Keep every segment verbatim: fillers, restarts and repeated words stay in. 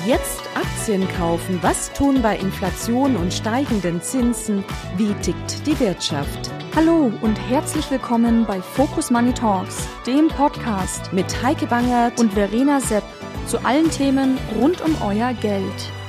Jetzt Aktien kaufen. Was tun bei Inflation und steigenden Zinsen? Wie tickt die Wirtschaft? Hallo und herzlich willkommen bei Focus Money Talks, dem Podcast Mit Heike Bangert und Verena Sepp zu allen Themen rund um euer Geld.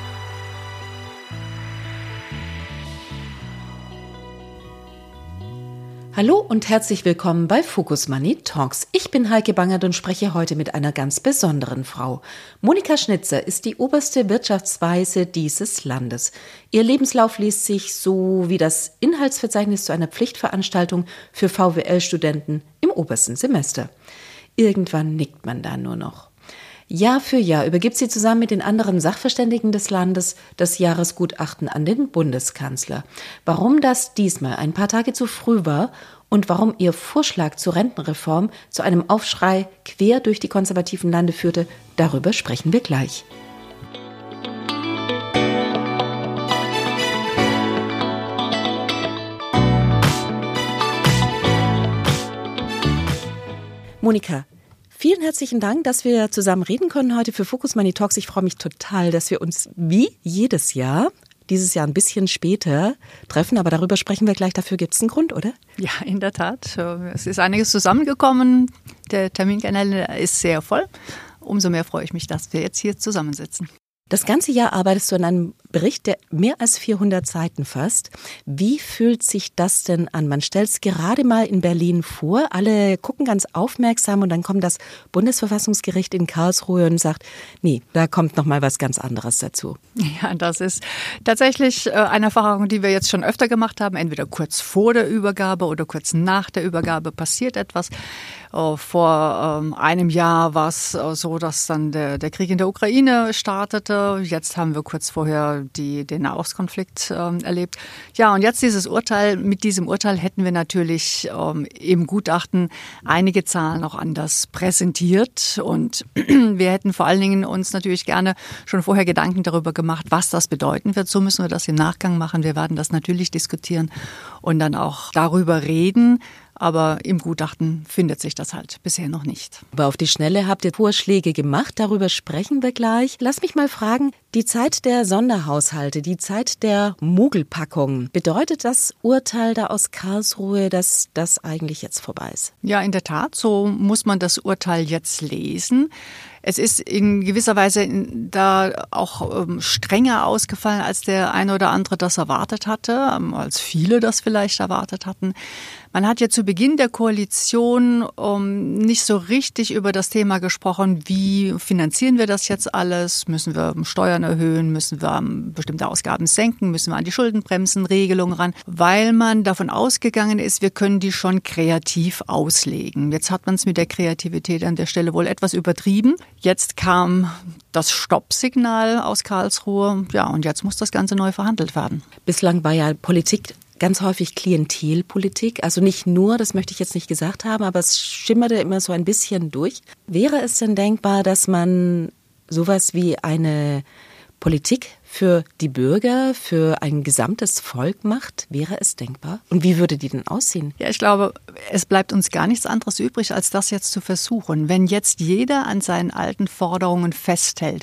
Hallo und herzlich willkommen bei Focus Money Talks. Ich bin Heike Bangert und spreche heute mit einer ganz besonderen Frau. Monika Schnitzer ist die oberste Wirtschaftsweise dieses Landes. Ihr Lebenslauf liest sich so wie das Inhaltsverzeichnis zu einer Pflichtveranstaltung für V W L-Studenten im obersten Semester. Irgendwann nickt man da nur noch. Jahr für Jahr übergibt sie zusammen mit den anderen Sachverständigen des Landes das Jahresgutachten an den Bundeskanzler. Warum das diesmal ein paar Tage zu früh war und warum ihr Vorschlag zur Rentenreform zu einem Aufschrei quer durch die konservativen Lande führte, darüber sprechen wir gleich. Monika, vielen herzlichen Dank, dass wir zusammen reden können heute für Focus Money Talks. Ich freue mich total, dass wir uns wie jedes Jahr, dieses Jahr ein bisschen später, treffen. Aber darüber sprechen wir gleich. Dafür gibt es einen Grund, oder? Ja, in der Tat. Es ist einiges zusammengekommen. Der Terminkalender ist sehr voll. Umso mehr freue ich mich, dass wir jetzt hier zusammensitzen. Das ganze Jahr arbeitest du an einem Bericht, der mehr als vierhundert Seiten fasst. Wie fühlt sich das denn an? Man stellt es gerade mal in Berlin vor, alle gucken ganz aufmerksam und dann kommt das Bundesverfassungsgericht in Karlsruhe und sagt, nee, da kommt noch mal was ganz anderes dazu. Ja, das ist tatsächlich eine Erfahrung, die wir jetzt schon öfter gemacht haben. Entweder kurz vor der Übergabe oder kurz nach der Übergabe passiert etwas. Vor einem Jahr war es so, dass dann der, der Krieg in der Ukraine startete. Jetzt haben wir kurz vorher die, den Nahostkonflikt ähm, erlebt. Ja, und jetzt dieses Urteil. Mit diesem Urteil hätten wir natürlich ähm, im Gutachten einige Zahlen auch anders präsentiert. Und wir hätten vor allen Dingen uns natürlich gerne schon vorher Gedanken darüber gemacht, was das bedeuten wird. So müssen wir das im Nachgang machen. Wir werden das natürlich diskutieren und dann auch darüber reden. Aber im Gutachten findet sich das halt bisher noch nicht. Aber auf die Schnelle habt ihr Vorschläge gemacht, darüber sprechen wir gleich. Lass mich mal fragen, die Zeit der Sonderhaushalte, die Zeit der Mogelpackung, bedeutet das Urteil da aus Karlsruhe, dass das eigentlich jetzt vorbei ist? Ja, in der Tat, so muss man das Urteil jetzt lesen. Es ist in gewisser Weise da auch ähm, strenger ausgefallen, als der eine oder andere das erwartet hatte, ähm, als viele das vielleicht erwartet hatten. Man hat ja zu Beginn der Koalition ähm, nicht so richtig über das Thema gesprochen, wie finanzieren wir das jetzt alles? Müssen wir Steuern erhöhen? Müssen wir ähm, bestimmte Ausgaben senken? Müssen wir an die Schuldenbremsenregelung ran? Weil man davon ausgegangen ist, wir können die schon kreativ auslegen. Jetzt hat man es mit der Kreativität an der Stelle wohl etwas übertrieben. Jetzt kam das Stoppsignal aus Karlsruhe. Ja, und jetzt muss das Ganze neu verhandelt werden. Bislang war ja Politik ganz häufig Klientelpolitik, also nicht nur, das möchte ich jetzt nicht gesagt haben, aber es schimmerte immer so ein bisschen durch. Wäre es denn denkbar, dass man sowas wie eine Politik für die Bürger, für ein gesamtes Volk macht? Wäre es denkbar? Und wie würde die denn aussehen? Ja, ich glaube, es bleibt uns gar nichts anderes übrig, als das jetzt zu versuchen. Wenn jetzt jeder an seinen alten Forderungen festhält,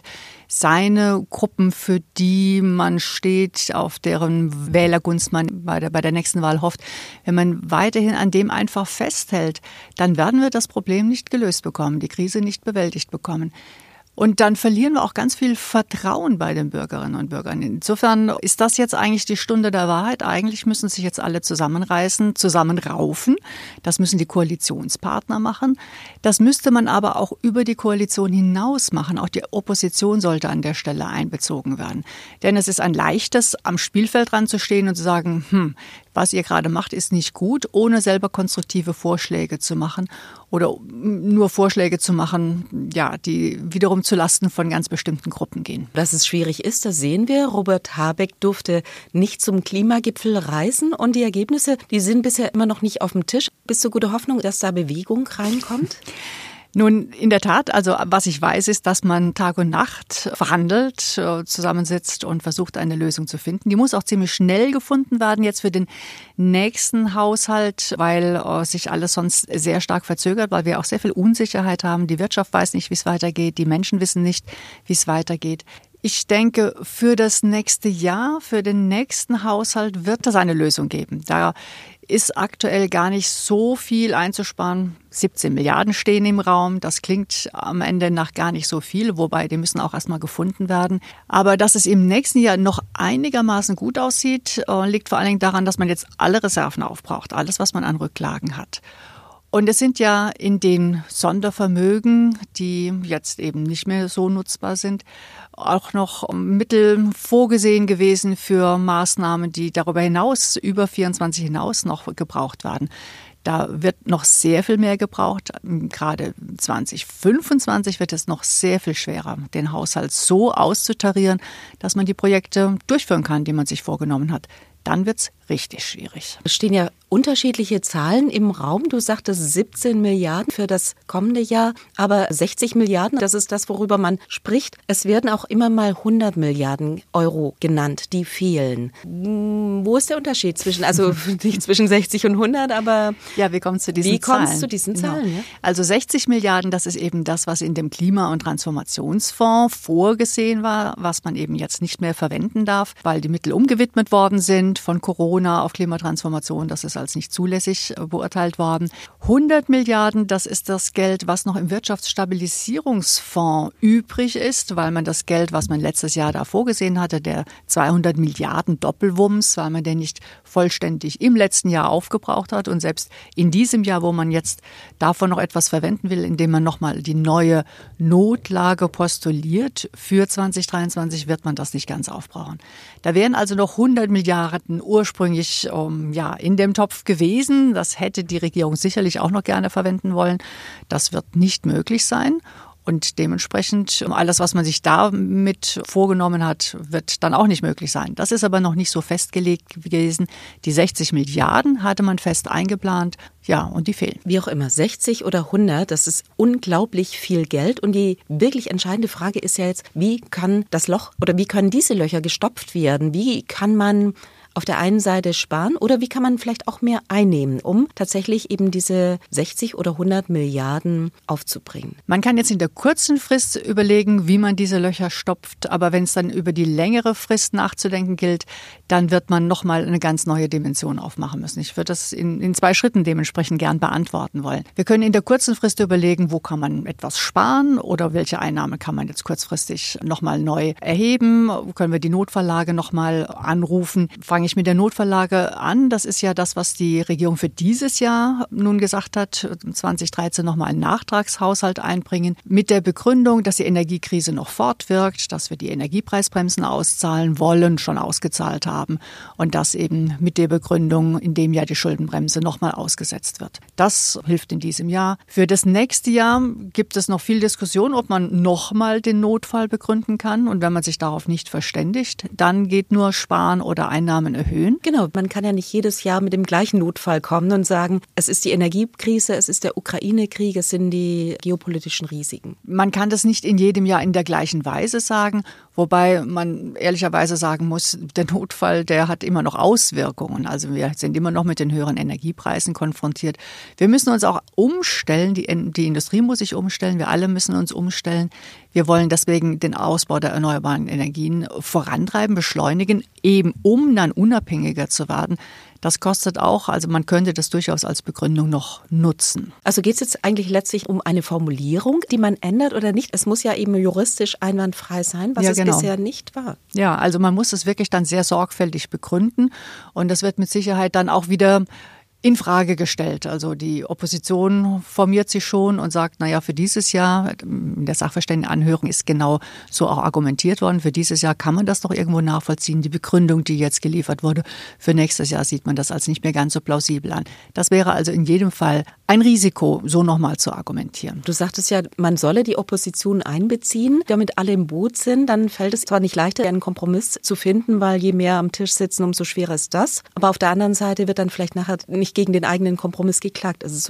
seine Gruppen, für die man steht, auf deren Wählergunst man bei der, bei der nächsten Wahl hofft, wenn man weiterhin an dem einfach festhält, dann werden wir das Problem nicht gelöst bekommen, die Krise nicht bewältigt bekommen. Und dann verlieren wir auch ganz viel Vertrauen bei den Bürgerinnen und Bürgern. Insofern ist das jetzt eigentlich die Stunde der Wahrheit. Eigentlich müssen sich jetzt alle zusammenreißen, zusammenraufen. Das müssen die Koalitionspartner machen. Das müsste man aber auch über die Koalition hinaus machen. Auch die Opposition sollte an der Stelle einbezogen werden. Denn es ist ein leichtes, am Spielfeld ranzustehen und zu sagen, hm, was ihr gerade macht, ist nicht gut, ohne selber konstruktive Vorschläge zu machen oder nur Vorschläge zu machen, ja, die wiederum zulasten von ganz bestimmten Gruppen gehen. Dass es schwierig ist, das sehen wir. Robert Habeck durfte nicht zum Klimagipfel reisen und die Ergebnisse, die sind bisher immer noch nicht auf dem Tisch. Bist du gute Hoffnung, dass da Bewegung reinkommt? Nun, in der Tat, also was ich weiß, ist, dass man Tag und Nacht verhandelt, zusammensitzt und versucht, eine Lösung zu finden. Die muss auch ziemlich schnell gefunden werden jetzt für den nächsten Haushalt, weil äh, sich alles sonst sehr stark verzögert, weil wir auch sehr viel Unsicherheit haben. Die Wirtschaft weiß nicht, wie es weitergeht, die Menschen wissen nicht, wie es weitergeht. Ich denke, für das nächste Jahr, für den nächsten Haushalt wird es eine Lösung geben. Da ist aktuell gar nicht so viel einzusparen. siebzehn Milliarden stehen im Raum. Das klingt am Ende nach gar nicht so viel, wobei die müssen auch erstmal gefunden werden. Aber dass es im nächsten Jahr noch einigermaßen gut aussieht, liegt vor allen Dingen daran, dass man jetzt alle Reserven aufbraucht, alles, was man an Rücklagen hat. Und es sind ja in den Sondervermögen, die jetzt eben nicht mehr so nutzbar sind, auch noch Mittel vorgesehen gewesen für Maßnahmen, die darüber hinaus, über vierundzwanzig hinaus noch gebraucht werden. Da wird noch sehr viel mehr gebraucht. Gerade zwanzig fünfundzwanzig wird es noch sehr viel schwerer, den Haushalt so auszutarieren, dass man die Projekte durchführen kann, die man sich vorgenommen hat. Dann wird's richtig schwierig. Es stehen ja unterschiedliche Zahlen im Raum. Du sagtest siebzehn Milliarden für das kommende Jahr, aber sechzig Milliarden, das ist das, worüber man spricht. Es werden auch immer mal hundert Milliarden Euro genannt, die fehlen. Wo ist der Unterschied zwischen, also nicht zwischen sechzig und hundert, aber ja, wie kommst du zu diesen wie Zahlen? Wie kommst du zu diesen Zahlen? Genau. Ja? Also sechzig Milliarden, das ist eben das, was in dem Klima- und Transformationsfonds vorgesehen war, was man eben jetzt nicht mehr verwenden darf, weil die Mittel umgewidmet worden sind von Corona auf Klimatransformation. Das ist als nicht zulässig beurteilt worden. hundert Milliarden, das ist das Geld, was noch im Wirtschaftsstabilisierungsfonds übrig ist, weil man das Geld, was man letztes Jahr da vorgesehen hatte, der zweihundert Milliarden Doppelwumms, weil man den nicht vollständig im letzten Jahr aufgebraucht hat. Und selbst in diesem Jahr, wo man jetzt davon noch etwas verwenden will, indem man nochmal die neue Notlage postuliert für zwanzig dreiundzwanzig, wird man das nicht ganz aufbrauchen. Da wären also noch hundert Milliarden ursprünglich um, ja, in dem Topf gewesen. Das hätte die Regierung sicherlich auch noch gerne verwenden wollen. Das wird nicht möglich sein. Und dementsprechend alles, was man sich damit vorgenommen hat, wird dann auch nicht möglich sein. Das ist aber noch nicht so festgelegt gewesen. Die sechzig Milliarden hatte man fest eingeplant. Ja, und die fehlen. Wie auch immer, sechzig oder hundert, das ist unglaublich viel Geld. Und die wirklich entscheidende Frage ist ja jetzt, wie kann das Loch oder wie können diese Löcher gestopft werden? Wie kann man auf der einen Seite sparen oder wie kann man vielleicht auch mehr einnehmen, um tatsächlich eben diese sechzig oder hundert Milliarden aufzubringen? Man kann jetzt in der kurzen Frist überlegen, wie man diese Löcher stopft, aber wenn es dann über die längere Frist nachzudenken gilt, dann wird man nochmal eine ganz neue Dimension aufmachen müssen. Ich würde das in, in zwei Schritten dementsprechend gern beantworten wollen. Wir können in der kurzen Frist überlegen, wo kann man etwas sparen oder welche Einnahmen kann man jetzt kurzfristig nochmal neu erheben, können wir die Notfalllage nochmal anrufen. Fange ich mit der Notfalllage an. Das ist ja das, was die Regierung für dieses Jahr nun gesagt hat, zwanzig dreizehn nochmal einen Nachtragshaushalt einbringen, mit der Begründung, dass die Energiekrise noch fortwirkt, dass wir die Energiepreisbremsen auszahlen wollen, schon ausgezahlt haben und das eben mit der Begründung, in dem Jahr die Schuldenbremse nochmal ausgesetzt wird. Das hilft in diesem Jahr. Für das nächste Jahr gibt es noch viel Diskussion, ob man nochmal den Notfall begründen kann und wenn man sich darauf nicht verständigt, dann geht nur Sparen oder Einnahmen erhöhen. Genau, man kann ja nicht jedes Jahr mit dem gleichen Notfall kommen und sagen, es ist die Energiekrise, es ist der Ukraine-Krieg, es sind die geopolitischen Risiken. Man kann das nicht in jedem Jahr in der gleichen Weise sagen, wobei man ehrlicherweise sagen muss, der Notfall, der hat immer noch Auswirkungen. Also wir sind immer noch mit den höheren Energiepreisen konfrontiert. Wir müssen uns auch umstellen, die, die Industrie muss sich umstellen, wir alle müssen uns umstellen. Wir wollen deswegen den Ausbau der erneuerbaren Energien vorantreiben, beschleunigen, eben um dann unabhängiger zu werden. Das kostet auch, also man könnte das durchaus als Begründung noch nutzen. Also geht es jetzt eigentlich letztlich um eine Formulierung, die man ändert oder nicht? Es muss ja eben juristisch einwandfrei sein, was ja, es genau. bisher nicht war. Ja, also man muss es wirklich dann sehr sorgfältig begründen und das wird mit Sicherheit dann auch wieder in Frage gestellt. Also die Opposition formiert sich schon und sagt, naja, für dieses Jahr, in der Sachverständigenanhörung ist genau so auch argumentiert worden, für dieses Jahr kann man das noch irgendwo nachvollziehen. Die Begründung, die jetzt geliefert wurde, für nächstes Jahr sieht man das als nicht mehr ganz so plausibel an. Das wäre also in jedem Fall ein Risiko, so nochmal zu argumentieren. Du sagtest ja, man solle die Opposition einbeziehen, damit alle im Boot sind. Dann fällt es zwar nicht leichter, einen Kompromiss zu finden, weil je mehr am Tisch sitzen, umso schwerer ist das. Aber auf der anderen Seite wird dann vielleicht nachher nicht gegen den eigenen Kompromiss geklagt. Ist es so?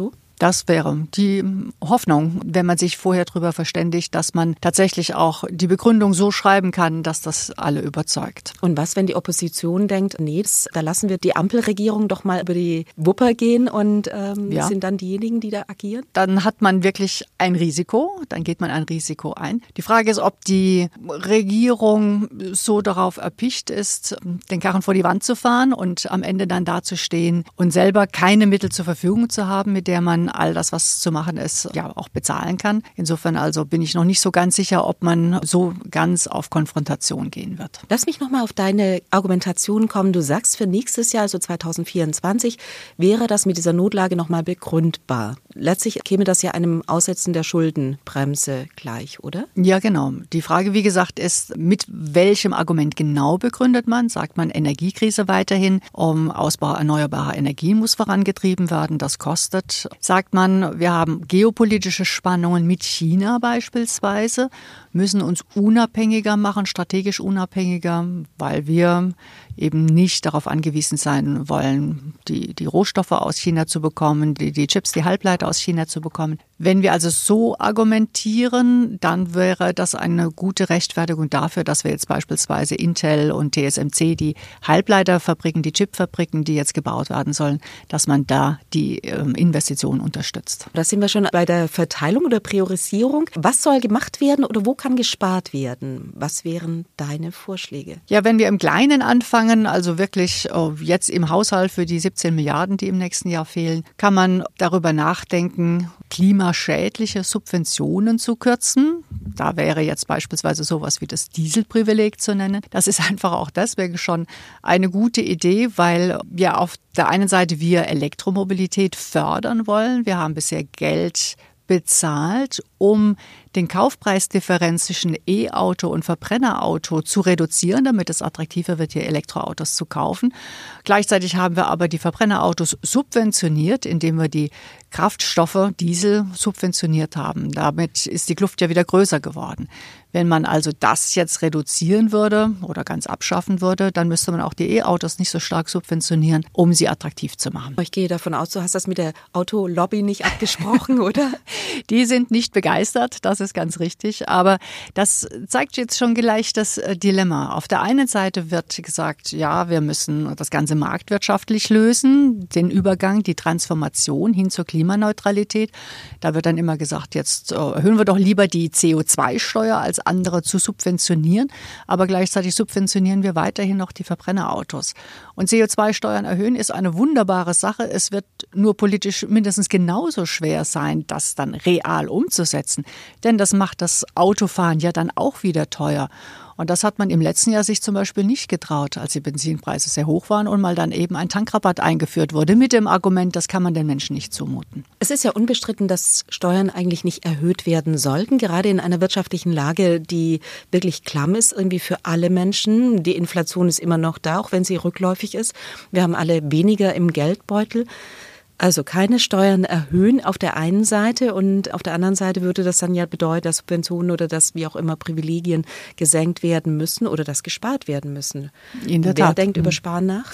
Das wäre die Hoffnung, wenn man sich vorher darüber verständigt, dass man tatsächlich auch die Begründung so schreiben kann, dass das alle überzeugt. Und was, wenn die Opposition denkt, nee, das, da lassen wir die Ampelregierung doch mal über die Wupper gehen und ähm, ja. sind dann diejenigen, die da agieren? Dann hat man wirklich ein Risiko, dann geht man ein Risiko ein. Die Frage ist, ob die Regierung so darauf erpicht ist, den Karren vor die Wand zu fahren und am Ende dann dazustehen und selber keine Mittel zur Verfügung zu haben, mit der man all das, was zu machen ist, ja auch bezahlen kann. Insofern also bin ich noch nicht so ganz sicher, ob man so ganz auf Konfrontation gehen wird. Lass mich nochmal auf deine Argumentation kommen. Du sagst, für nächstes Jahr, also zwanzig vierundzwanzig, wäre das mit dieser Notlage nochmal begründbar. Letztlich käme das ja einem Aussetzen der Schuldenbremse gleich, oder? Ja, genau. Die Frage, wie gesagt, ist, mit welchem Argument genau begründet man? Sagt man Energiekrise weiterhin, um Ausbau erneuerbarer Energien muss vorangetrieben werden, das kostet. Sagt man, wir haben geopolitische Spannungen mit China beispielsweise, müssen uns unabhängiger machen, strategisch unabhängiger, weil wir eben nicht darauf angewiesen sein wollen, die, die Rohstoffe aus China zu bekommen, die, die Chips, die Halbleiter aus China zu bekommen. Wenn wir also so argumentieren, dann wäre das eine gute Rechtfertigung dafür, dass wir jetzt beispielsweise Intel und T S M C, die Halbleiterfabriken, die Chipfabriken, die jetzt gebaut werden sollen, dass man da die ähm, Investitionen unterstützt. Da sind wir schon bei der Verteilung oder Priorisierung. Was soll gemacht werden oder wo kann gespart werden? Was wären deine Vorschläge? Ja, wenn wir im Kleinen anfangen, also wirklich oh, jetzt im Haushalt für die siebzehn Milliarden, die im nächsten Jahr fehlen, kann man darüber nachdenken, klimaschädliche Subventionen zu kürzen. Da wäre jetzt beispielsweise sowas wie das Dieselprivileg zu nennen. Das ist einfach auch deswegen schon eine gute Idee, weil ja auf der einen Seite wir Elektromobilität fördern wollen. Wir haben bisher Geld bezahlt, um den Kaufpreisdifferenz zwischen E-Auto und Verbrennerauto zu reduzieren, damit es attraktiver wird, hier Elektroautos zu kaufen. Gleichzeitig haben wir aber die Verbrennerautos subventioniert, indem wir die Kraftstoffe, Diesel, subventioniert haben. Damit ist die Kluft ja wieder größer geworden. Wenn man also das jetzt reduzieren würde oder ganz abschaffen würde, dann müsste man auch die E-Autos nicht so stark subventionieren, um sie attraktiv zu machen. Ich gehe davon aus, du hast das mit der Autolobby nicht abgesprochen, oder? Die sind nicht begeistert, das ist ganz richtig. Aber das zeigt jetzt schon gleich das Dilemma. Auf der einen Seite wird gesagt, ja, wir müssen das Ganze marktwirtschaftlich lösen, den Übergang, die Transformation hin zur Klimaneutralität. Da wird dann immer gesagt, jetzt erhöhen wir doch lieber die C O zwei Steuer als andere zu subventionieren, aber gleichzeitig subventionieren wir weiterhin noch die Verbrennerautos. Und C O zwei Steuern erhöhen ist eine wunderbare Sache. Es wird nur politisch mindestens genauso schwer sein, das dann real umzusetzen. Denn das macht das Autofahren ja dann auch wieder teuer. Und das hat man im letzten Jahr sich zum Beispiel nicht getraut, als die Benzinpreise sehr hoch waren und mal dann eben ein Tankrabatt eingeführt wurde mit dem Argument, das kann man den Menschen nicht zumuten. Es ist ja unbestritten, dass Steuern eigentlich nicht erhöht werden sollten, gerade in einer wirtschaftlichen Lage, die wirklich klamm ist, irgendwie für alle Menschen. Die Inflation ist immer noch da, auch wenn sie rückläufig ist. Wir haben alle weniger im Geldbeutel. Also keine Steuern erhöhen auf der einen Seite und auf der anderen Seite würde das dann ja bedeuten, dass Subventionen oder dass wie auch immer Privilegien gesenkt werden müssen oder dass gespart werden müssen. In der Wer Tat. denkt über Sparen nach?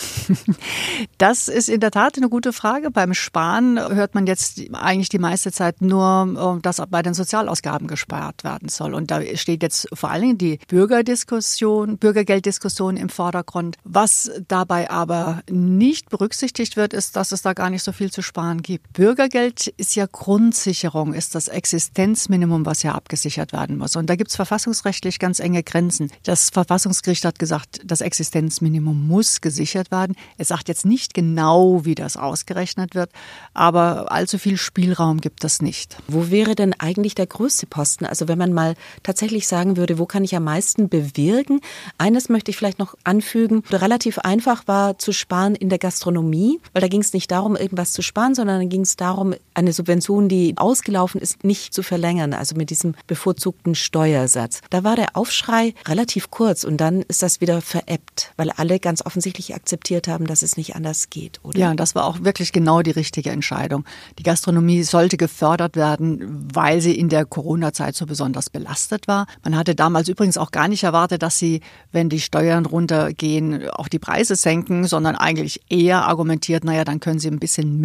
Das ist in der Tat eine gute Frage. Beim Sparen hört man jetzt eigentlich die meiste Zeit nur, dass bei den Sozialausgaben gespart werden soll. Und da steht jetzt vor allen Dingen die Bürgerdiskussion, Bürgergelddiskussion im Vordergrund. Was dabei aber nicht berücksichtigt wird, ist, dass es da gar nicht so viel zu sparen gibt. Bürgergeld ist ja Grundsicherung, ist das Existenzminimum, was ja abgesichert werden muss. Und da gibt es verfassungsrechtlich ganz enge Grenzen. Das Verfassungsgericht hat gesagt, das Existenzminimum muss gesichert werden. Es sagt jetzt nicht genau, wie das ausgerechnet wird, aber allzu viel Spielraum gibt es nicht. Wo wäre denn eigentlich der größte Posten? Also wenn man mal tatsächlich sagen würde, wo kann ich am meisten bewirken? Eines möchte ich vielleicht noch anfügen. Relativ einfach war zu sparen in der Gastronomie, weil da ging es nicht darum, irgendwas zu sparen, sondern dann ging es darum, eine Subvention, die ausgelaufen ist, nicht zu verlängern, also mit diesem bevorzugten Steuersatz. Da war der Aufschrei relativ kurz und dann ist das wieder verebbt, weil alle ganz offensichtlich akzeptiert haben, dass es nicht anders geht, oder? Ja, das war auch wirklich genau die richtige Entscheidung. Die Gastronomie sollte gefördert werden, weil sie in der Corona-Zeit so besonders belastet war. Man hatte damals übrigens auch gar nicht erwartet, dass sie, wenn die Steuern runtergehen, auch die Preise senken, sondern eigentlich eher argumentiert, naja, dann können sie ein bisschen mehr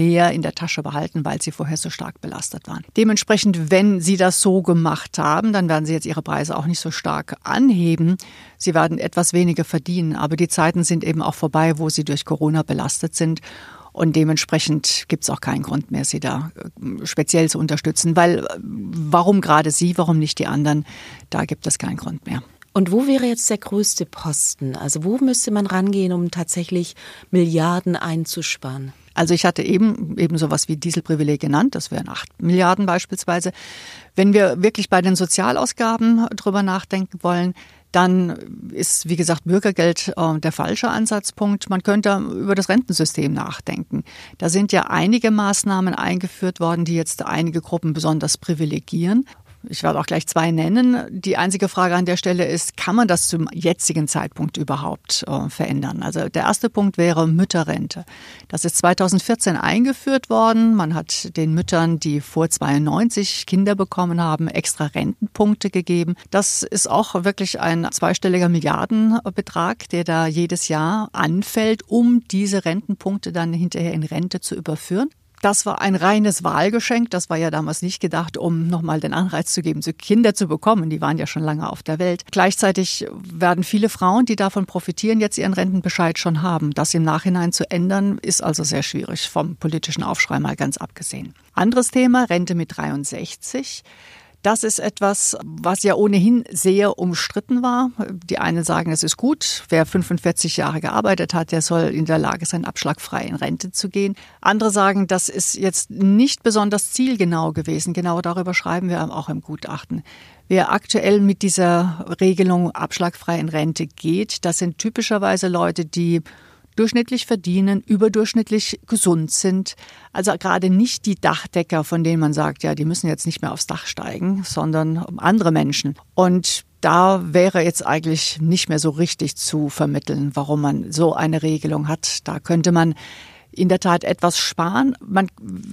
mehr in der Tasche behalten, weil sie vorher so stark belastet waren. Dementsprechend, wenn Sie das so gemacht haben, dann werden Sie jetzt Ihre Preise auch nicht so stark anheben. Sie werden etwas weniger verdienen, aber die Zeiten sind eben auch vorbei, wo Sie durch Corona belastet sind. Und dementsprechend gibt es auch keinen Grund mehr, Sie da speziell zu unterstützen. Weil warum gerade Sie, warum nicht die anderen, da gibt es keinen Grund mehr. Und wo wäre jetzt der größte Posten? Also wo müsste man rangehen, um tatsächlich Milliarden einzusparen? Also ich hatte eben eben sowas wie Dieselprivileg genannt, das wären acht Milliarden beispielsweise. Wenn wir wirklich bei den Sozialausgaben drüber nachdenken wollen, dann ist, wie gesagt, Bürgergeld äh, der falsche Ansatzpunkt. Man könnte über das Rentensystem nachdenken. Da sind ja einige Maßnahmen eingeführt worden, die jetzt einige Gruppen besonders privilegieren. Ich werde auch gleich zwei nennen. Die einzige Frage an der Stelle ist, kann man das zum jetzigen Zeitpunkt überhaupt äh, verändern? Also der erste Punkt wäre Mütterrente. Das ist zweitausendvierzehn eingeführt worden. Man hat den Müttern, die vor zweiundneunzig Kinder bekommen haben, extra Rentenpunkte gegeben. Das ist auch wirklich ein zweistelliger Milliardenbetrag, der da jedes Jahr anfällt, um diese Rentenpunkte dann hinterher in Rente zu überführen. Das war ein reines Wahlgeschenk. Das war ja damals nicht gedacht, um nochmal den Anreiz zu geben, Kinder zu bekommen. Die waren ja schon lange auf der Welt. Gleichzeitig werden viele Frauen, die davon profitieren, jetzt ihren Rentenbescheid schon haben. Das im Nachhinein zu ändern, ist also sehr schwierig, vom politischen Aufschrei mal ganz abgesehen. Anderes Thema, Rente mit dreiundsechzig. Das ist etwas, was ja ohnehin sehr umstritten war. Die einen sagen, es ist gut. Wer fünfundvierzig Jahre gearbeitet hat, der soll in der Lage sein, abschlagfrei in Rente zu gehen. Andere sagen, das ist jetzt nicht besonders zielgenau gewesen. Genau darüber schreiben wir auch im Gutachten. Wer aktuell mit dieser Regelung abschlagfrei in Rente geht, das sind typischerweise Leute, die durchschnittlich verdienen, überdurchschnittlich gesund sind. Also gerade nicht die Dachdecker, von denen man sagt, ja, die müssen jetzt nicht mehr aufs Dach steigen, sondern andere Menschen. Und da wäre jetzt eigentlich nicht mehr so richtig zu vermitteln, warum man so eine Regelung hat. Da könnte man in der Tat etwas sparen. Man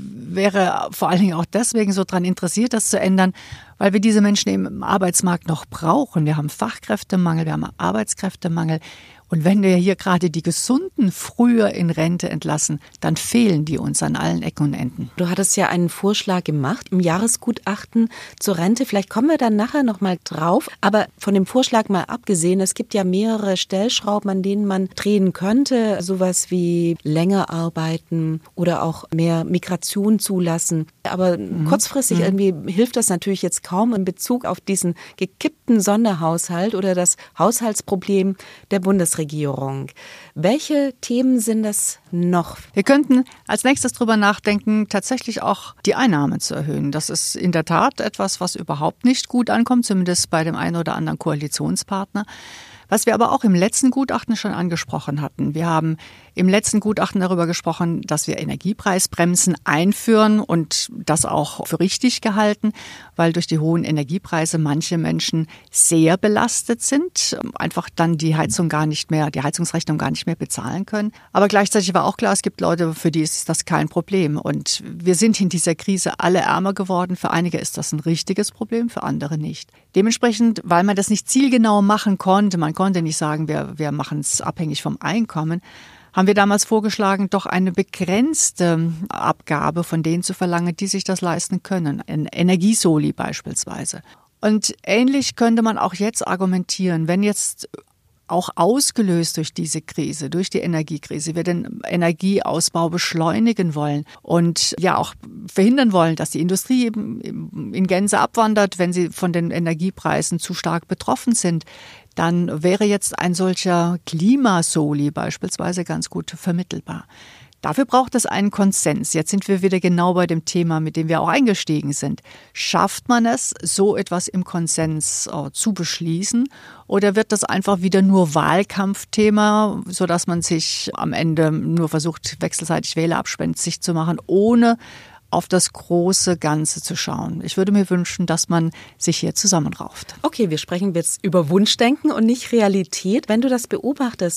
wäre vor allen Dingen auch deswegen so daran interessiert, das zu ändern, weil wir diese Menschen im Arbeitsmarkt noch brauchen. Wir haben Fachkräftemangel, wir haben Arbeitskräftemangel. Und wenn wir hier gerade die Gesunden früher in Rente entlassen, dann fehlen die uns an allen Ecken und Enden. Du hattest ja einen Vorschlag gemacht im Jahresgutachten zur Rente. Vielleicht kommen wir dann nachher noch mal drauf. Aber von dem Vorschlag mal abgesehen, es gibt ja mehrere Stellschrauben, an denen man drehen könnte. Sowas wie länger arbeiten oder auch mehr Migration zulassen. Aber mhm. kurzfristig mhm. irgendwie hilft das natürlich jetzt kaum in Bezug auf diesen gekippten Sonderhaushalt oder das Haushaltsproblem der Bundesregierung. Regierung. Welche Themen sind das noch? Wir könnten als nächstes drüber nachdenken, tatsächlich auch die Einnahmen zu erhöhen. Das ist in der Tat etwas, was überhaupt nicht gut ankommt, zumindest bei dem einen oder anderen Koalitionspartner. Was wir aber auch im letzten Gutachten schon angesprochen hatten. Wir haben im letzten Gutachten darüber gesprochen, dass wir Energiepreisbremsen einführen und das auch für richtig gehalten, weil durch die hohen Energiepreise manche Menschen sehr belastet sind, einfach dann die Heizung gar nicht mehr, die Heizungsrechnung gar nicht mehr bezahlen können. Aber gleichzeitig war auch klar, es gibt Leute, für die ist das kein Problem. Und wir sind in dieser Krise alle ärmer geworden. Für einige ist das ein richtiges Problem, für andere nicht. Dementsprechend, weil man das nicht zielgenau machen konnte, man konnte nicht sagen, wir, wir machen es abhängig vom Einkommen, haben wir damals vorgeschlagen, doch eine begrenzte Abgabe von denen zu verlangen, die sich das leisten können. Ein Energiesoli beispielsweise. Und ähnlich könnte man auch jetzt argumentieren, wenn jetzt auch ausgelöst durch diese Krise, durch die Energiekrise, wir den Energieausbau beschleunigen wollen und ja auch verhindern wollen, dass die Industrie in Gänze abwandert, wenn sie von den Energiepreisen zu stark betroffen sind, dann wäre jetzt ein solcher Klimasoli beispielsweise ganz gut vermittelbar. Dafür braucht es einen Konsens. Jetzt sind wir wieder genau bei dem Thema, mit dem wir auch eingestiegen sind. Schafft man es, so etwas im Konsens äh, zu beschließen? Oder wird das einfach wieder nur Wahlkampfthema, sodass man sich am Ende nur versucht, wechselseitig wählerabspenstig zu machen, ohne auf das große Ganze zu schauen? Ich würde mir wünschen, dass man sich hier zusammenrauft. Okay, wir sprechen jetzt über Wunschdenken und nicht Realität. Wenn du das beobachtest,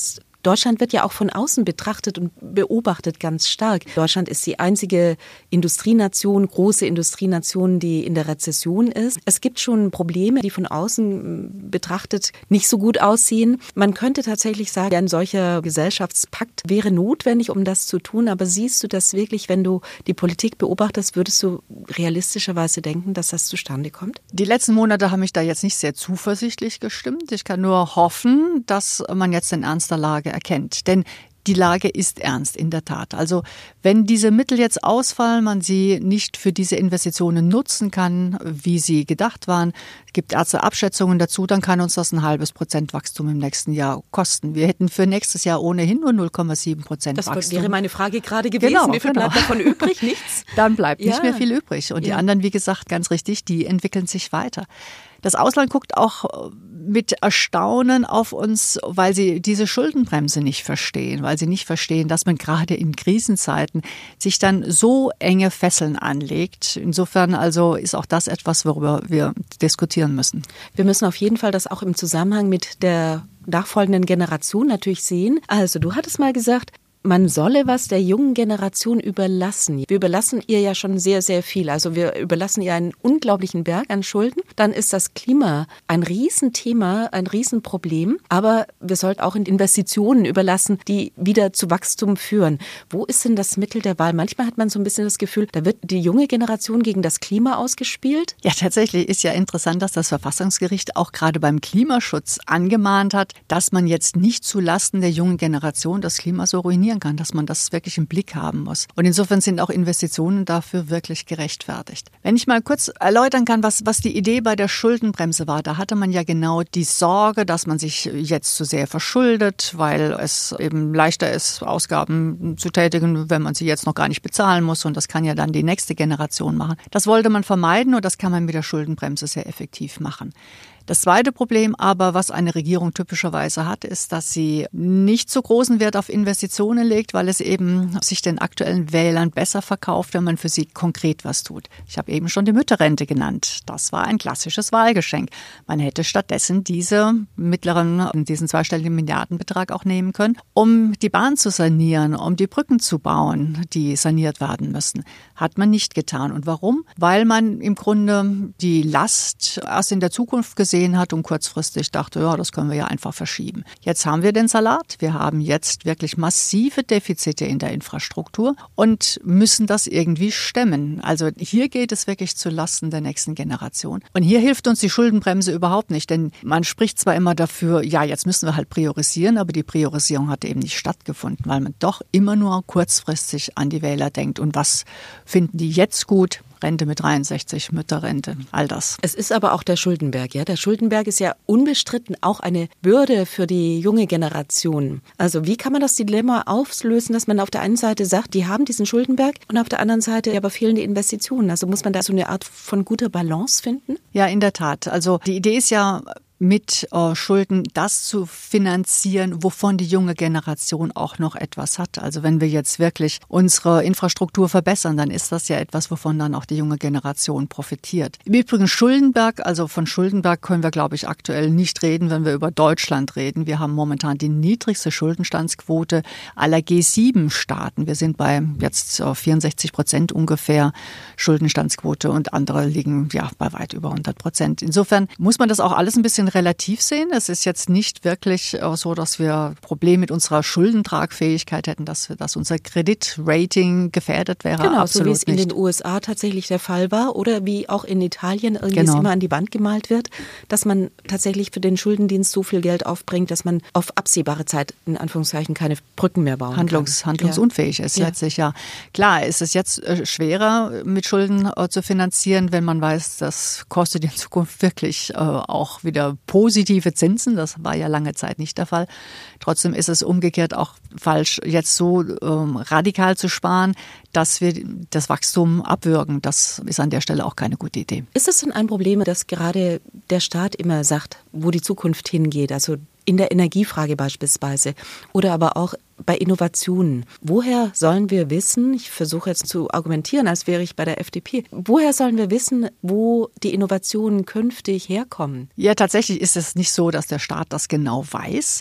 Deutschland wird ja auch von außen betrachtet und beobachtet ganz stark. Deutschland ist die einzige Industrienation, große Industrienation, die in der Rezession ist. Es gibt schon Probleme, die von außen betrachtet nicht so gut aussehen. Man könnte tatsächlich sagen, ein solcher Gesellschaftspakt wäre notwendig, um das zu tun. Aber siehst du das wirklich, wenn du die Politik beobachtest, würdest du realistischerweise denken, dass das zustande kommt? Die letzten Monate haben mich da jetzt nicht sehr zuversichtlich gestimmt. Ich kann nur hoffen, dass man jetzt den Ernst der Lage erkennt. Denn die Lage ist ernst, in der Tat. Also wenn diese Mittel jetzt ausfallen, man sie nicht für diese Investitionen nutzen kann, wie sie gedacht waren, es gibt Ärzteabschätzungen dazu, dann kann uns das ein halbes Prozent Wachstum im nächsten Jahr kosten. Wir hätten für nächstes Jahr ohnehin nur null Komma sieben Prozent Wachstum. Das wäre meine Frage gerade gewesen. Genau, Wie viel genau. bleibt davon übrig? Nichts? Dann bleibt ja. nicht mehr viel übrig. Und ja. die anderen, wie gesagt, ganz richtig, die entwickeln sich weiter. Das Ausland guckt auch mit Erstaunen auf uns, weil sie diese Schuldenbremse nicht verstehen, weil sie nicht verstehen, dass man gerade in Krisenzeiten sich dann so enge Fesseln anlegt. Insofern also ist auch das etwas, worüber wir diskutieren müssen. Wir müssen auf jeden Fall das auch im Zusammenhang mit der nachfolgenden Generation natürlich sehen. Also du hattest mal gesagt, man solle was der jungen Generation überlassen. Wir überlassen ihr ja schon sehr, sehr viel. Also wir überlassen ihr einen unglaublichen Berg an Schulden. Dann ist das Klima ein Riesenthema, ein Riesenproblem. Aber wir sollten auch Investitionen überlassen, die wieder zu Wachstum führen. Wo ist denn das Mittel der Wahl? Manchmal hat man so ein bisschen das Gefühl, da wird die junge Generation gegen das Klima ausgespielt. Ja, tatsächlich ist ja interessant, dass das Verfassungsgericht auch gerade beim Klimaschutz angemahnt hat, dass man jetzt nicht zulasten der jungen Generation das Klima so ruinieren kann, dass man das wirklich im Blick haben muss. Und insofern sind auch Investitionen dafür wirklich gerechtfertigt. Wenn ich mal kurz erläutern kann, was, was die Idee bei der Schuldenbremse war, da hatte man ja genau die Sorge, dass man sich jetzt zu sehr verschuldet, weil es eben leichter ist, Ausgaben zu tätigen, wenn man sie jetzt noch gar nicht bezahlen muss. Und das kann ja dann die nächste Generation machen. Das wollte man vermeiden und das kann man mit der Schuldenbremse sehr effektiv machen. Das zweite Problem aber, was eine Regierung typischerweise hat, ist, dass sie nicht so großen Wert auf Investitionen legt, weil es eben sich den aktuellen Wählern besser verkauft, wenn man für sie konkret was tut. Ich habe eben schon die Mütterrente genannt. Das war ein klassisches Wahlgeschenk. Man hätte stattdessen diese mittleren, diesen zweistelligen Milliardenbetrag auch nehmen können, um die Bahn zu sanieren, um die Brücken zu bauen, die saniert werden müssen. Hat man nicht getan. Und warum? Weil man im Grunde die Last erst in der Zukunft gesehen hat und kurzfristig dachte, ja, das können wir ja einfach verschieben. Jetzt haben wir den Salat. Wir haben jetzt wirklich massive Defizite in der Infrastruktur und müssen das irgendwie stemmen. Also hier geht es wirklich zu Lasten der nächsten Generation. Und hier hilft uns die Schuldenbremse überhaupt nicht, denn man spricht zwar immer dafür, ja, jetzt müssen wir halt priorisieren, aber die Priorisierung hat eben nicht stattgefunden, weil man doch immer nur kurzfristig an die Wähler denkt. Und was finden die jetzt gut? Rente mit dreiundsechzig, Mütterrente, all das. Es ist aber auch der Schuldenberg, ja. Der Schuldenberg ist ja unbestritten auch eine Bürde für die junge Generation. Also wie kann man das Dilemma auflösen, dass man auf der einen Seite sagt, die haben diesen Schuldenberg und auf der anderen Seite aber fehlen die Investitionen. Also muss man da so eine Art von guter Balance finden? Ja, in der Tat. Also die Idee ist ja, mit äh, Schulden das zu finanzieren, wovon die junge Generation auch noch etwas hat. Also wenn wir jetzt wirklich unsere Infrastruktur verbessern, dann ist das ja etwas, wovon dann auch die junge Generation profitiert. Im Übrigen Schuldenberg, also von Schuldenberg können wir, glaube ich, aktuell nicht reden, wenn wir über Deutschland reden. Wir haben momentan die niedrigste Schuldenstandsquote aller G sieben Staaten. Wir sind bei jetzt äh, vierundsechzig Prozent ungefähr Schuldenstandsquote und andere liegen ja bei weit über hundert Prozent. Insofern muss man das auch alles ein bisschen relativ sehen. Es ist jetzt nicht wirklich so, dass wir Probleme mit unserer Schuldentragfähigkeit hätten, dass, wir, dass unser Kreditrating gefährdet wäre. Genau, absolut so wie es in nicht. den U S A tatsächlich der Fall war oder wie auch in Italien irgendwie genau. es immer an die Wand gemalt wird, dass man tatsächlich für den Schuldendienst so viel Geld aufbringt, dass man auf absehbare Zeit in Anführungszeichen keine Brücken mehr bauen Handlungs, kann. Handlungsunfähig ist ja. letztlich, ja. Klar, ist es jetzt schwerer mit Schulden zu finanzieren, wenn man weiß, das kostet in Zukunft wirklich auch wieder positive Zinsen. Das war ja lange Zeit nicht der Fall. Trotzdem ist es umgekehrt auch falsch, jetzt so ähm, radikal zu sparen, dass wir das Wachstum abwürgen. Das ist an der Stelle auch keine gute Idee. Ist es denn ein Problem, dass gerade der Staat immer sagt, wo die Zukunft hingeht? Also in der Energiefrage beispielsweise oder aber auch bei Innovationen. Woher sollen wir wissen, ich versuche jetzt zu argumentieren, als wäre ich bei der F D P, woher sollen wir wissen, wo die Innovationen künftig herkommen? Ja, tatsächlich ist es nicht so, dass der Staat das genau weiß.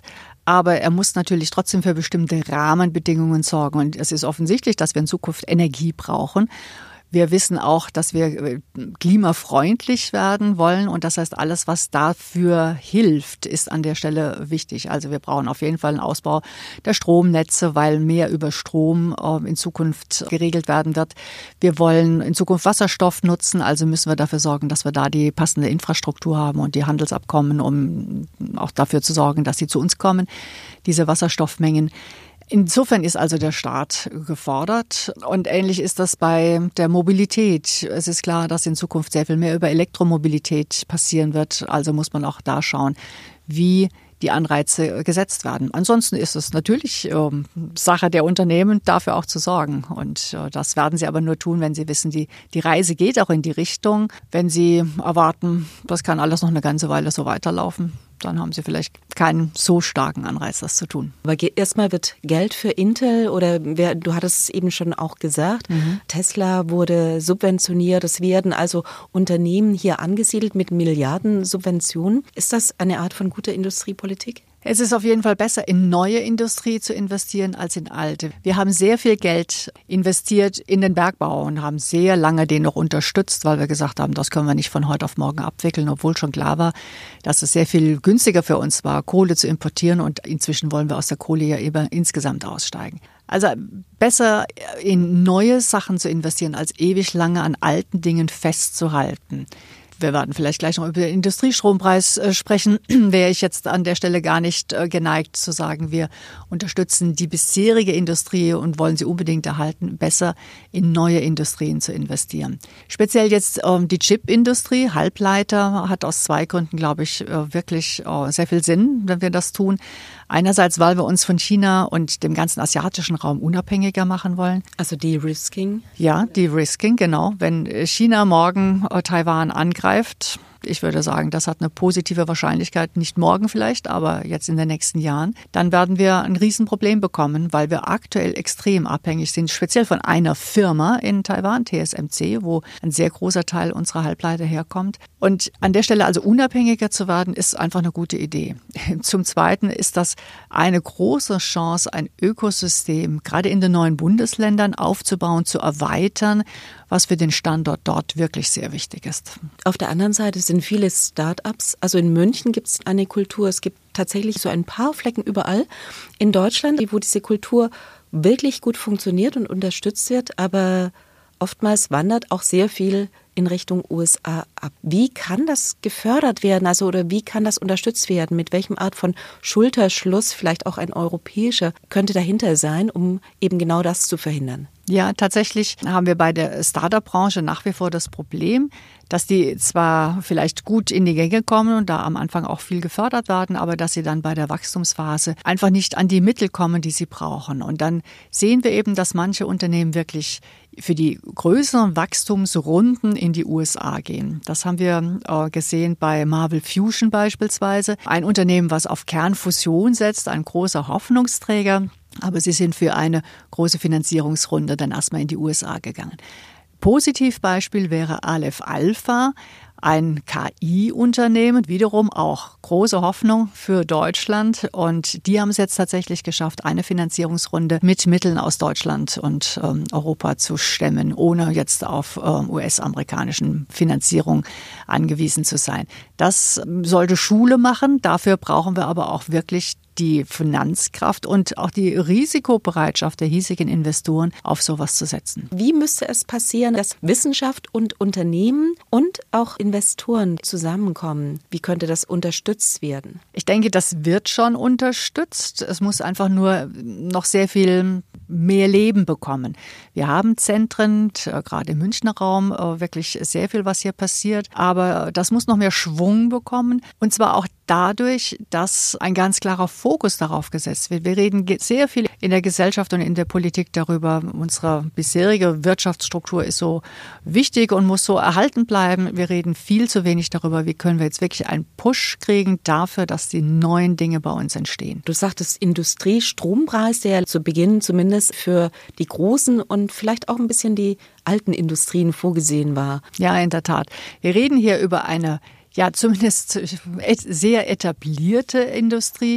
aber er muss natürlich trotzdem für bestimmte Rahmenbedingungen sorgen. Und es ist offensichtlich, dass wir in Zukunft Energie brauchen. Wir wissen auch, dass wir klimafreundlich werden wollen und das heißt, alles, was dafür hilft, ist an der Stelle wichtig. Also wir brauchen auf jeden Fall einen Ausbau der Stromnetze, weil mehr über Strom in Zukunft geregelt werden wird. Wir wollen in Zukunft Wasserstoff nutzen, also müssen wir dafür sorgen, dass wir da die passende Infrastruktur haben und die Handelsabkommen, um auch dafür zu sorgen, dass sie zu uns kommen, diese Wasserstoffmengen. Insofern ist also der Staat gefordert und ähnlich ist das bei der Mobilität. Es ist klar, dass in Zukunft sehr viel mehr über Elektromobilität passieren wird, also muss man auch da schauen, wie die Anreize gesetzt werden. Ansonsten ist es natürlich äh, Sache der Unternehmen, dafür auch zu sorgen. Und äh, das werden sie aber nur tun, wenn sie wissen, die, die Reise geht auch in die Richtung. Wenn sie erwarten, das kann alles noch eine ganze Weile so weiterlaufen, dann haben sie vielleicht keinen so starken Anreiz, das zu tun. Aber erstmal wird Geld für Intel oder wer, du hattest es eben schon auch gesagt, mhm. Tesla wurde subventioniert. Es werden also Unternehmen hier angesiedelt mit Milliarden Subventionen. Ist das eine Art von guter Industriepolitik? Es ist auf jeden Fall besser, in neue Industrie zu investieren als in alte. Wir haben sehr viel Geld investiert in den Bergbau und haben sehr lange den noch unterstützt, weil wir gesagt haben, das können wir nicht von heute auf morgen abwickeln, obwohl schon klar war, dass es sehr viel günstiger für uns war, Kohle zu importieren und inzwischen wollen wir aus der Kohle ja eben insgesamt aussteigen. Also besser in neue Sachen zu investieren, als ewig lange an alten Dingen festzuhalten. Wir werden vielleicht gleich noch über den Industriestrompreis sprechen. Wäre ich jetzt an der Stelle gar nicht geneigt zu sagen, wir unterstützen die bisherige Industrie und wollen sie unbedingt erhalten, besser in neue Industrien zu investieren. Speziell jetzt die Chipindustrie, Halbleiter, hat aus zwei Gründen, glaube ich, wirklich sehr viel Sinn, wenn wir das tun. Einerseits, weil wir uns von China und dem ganzen asiatischen Raum unabhängiger machen wollen. Also De-Risking? Ja, De-Risking, genau. Wenn China morgen Taiwan angreift, ich würde sagen, das hat eine positive Wahrscheinlichkeit, nicht morgen vielleicht, aber jetzt in den nächsten Jahren, dann werden wir ein Riesenproblem bekommen, weil wir aktuell extrem abhängig sind, speziell von einer Firma in Taiwan, T S M C, wo ein sehr großer Teil unserer Halbleiter herkommt. Und an der Stelle also unabhängiger zu werden, ist einfach eine gute Idee. Zum Zweiten ist das eine große Chance, ein Ökosystem gerade in den neuen Bundesländern aufzubauen, zu erweitern, was für den Standort dort wirklich sehr wichtig ist. Auf der anderen Seite sind viele Start-ups, also in München gibt es eine Kultur, es gibt tatsächlich so ein paar Flecken überall in Deutschland, wo diese Kultur wirklich gut funktioniert und unterstützt wird, aber oftmals wandert auch sehr viel in Richtung U S A ab. Wie kann das gefördert werden, also oder wie kann das unterstützt werden? Mit welchem Art von Schulterschluss, vielleicht auch ein europäischer, könnte dahinter sein, um eben genau das zu verhindern? Ja, tatsächlich haben wir bei der Startup-Branche nach wie vor das Problem, dass die zwar vielleicht gut in die Gänge kommen und da am Anfang auch viel gefördert werden, aber dass sie dann bei der Wachstumsphase einfach nicht an die Mittel kommen, die sie brauchen. Und dann sehen wir eben, dass manche Unternehmen wirklich für die größeren Wachstumsrunden in die U S A gehen. Das haben wir äh, gesehen bei Marvel Fusion beispielsweise. Ein Unternehmen, was auf Kernfusion setzt, ein großer Hoffnungsträger. Aber sie sind für eine große Finanzierungsrunde dann erstmal in die U S A gegangen. Positivbeispiel wäre Aleph Alpha, ein K I-Unternehmen, wiederum auch große Hoffnung für Deutschland. Und die haben es jetzt tatsächlich geschafft, eine Finanzierungsrunde mit Mitteln aus Deutschland und ähm, Europa zu stemmen, ohne jetzt auf ähm, U S-amerikanischen Finanzierung angewiesen zu sein. Das sollte Schule machen. Dafür brauchen wir aber auch wirklich die Finanzkraft und auch die Risikobereitschaft der hiesigen Investoren, auf sowas zu setzen. Wie müsste es passieren, dass Wissenschaft und Unternehmen und auch Investoren zusammenkommen? Wie könnte das unterstützt werden? Ich denke, das wird schon unterstützt. Es muss einfach nur noch sehr viel mehr Leben bekommen. Wir haben Zentren, gerade im Münchner Raum, wirklich sehr viel, was hier passiert. Aber das muss noch mehr Schwung bekommen. Und zwar auch dadurch, dass ein ganz klarer Fokus darauf gesetzt wird. Wir reden sehr viel in der Gesellschaft und in der Politik darüber, unsere bisherige Wirtschaftsstruktur ist so wichtig und muss so erhalten bleiben. Wir reden viel zu wenig darüber, wie können wir jetzt wirklich einen Push kriegen dafür, dass die neuen Dinge bei uns entstehen. Du sagtest Industriestrompreis, der zu Beginn zumindest für die großen und vielleicht auch ein bisschen die alten Industrien vorgesehen war. Ja, in der Tat. Wir reden hier über eine ja zumindest sehr etablierte Industrie.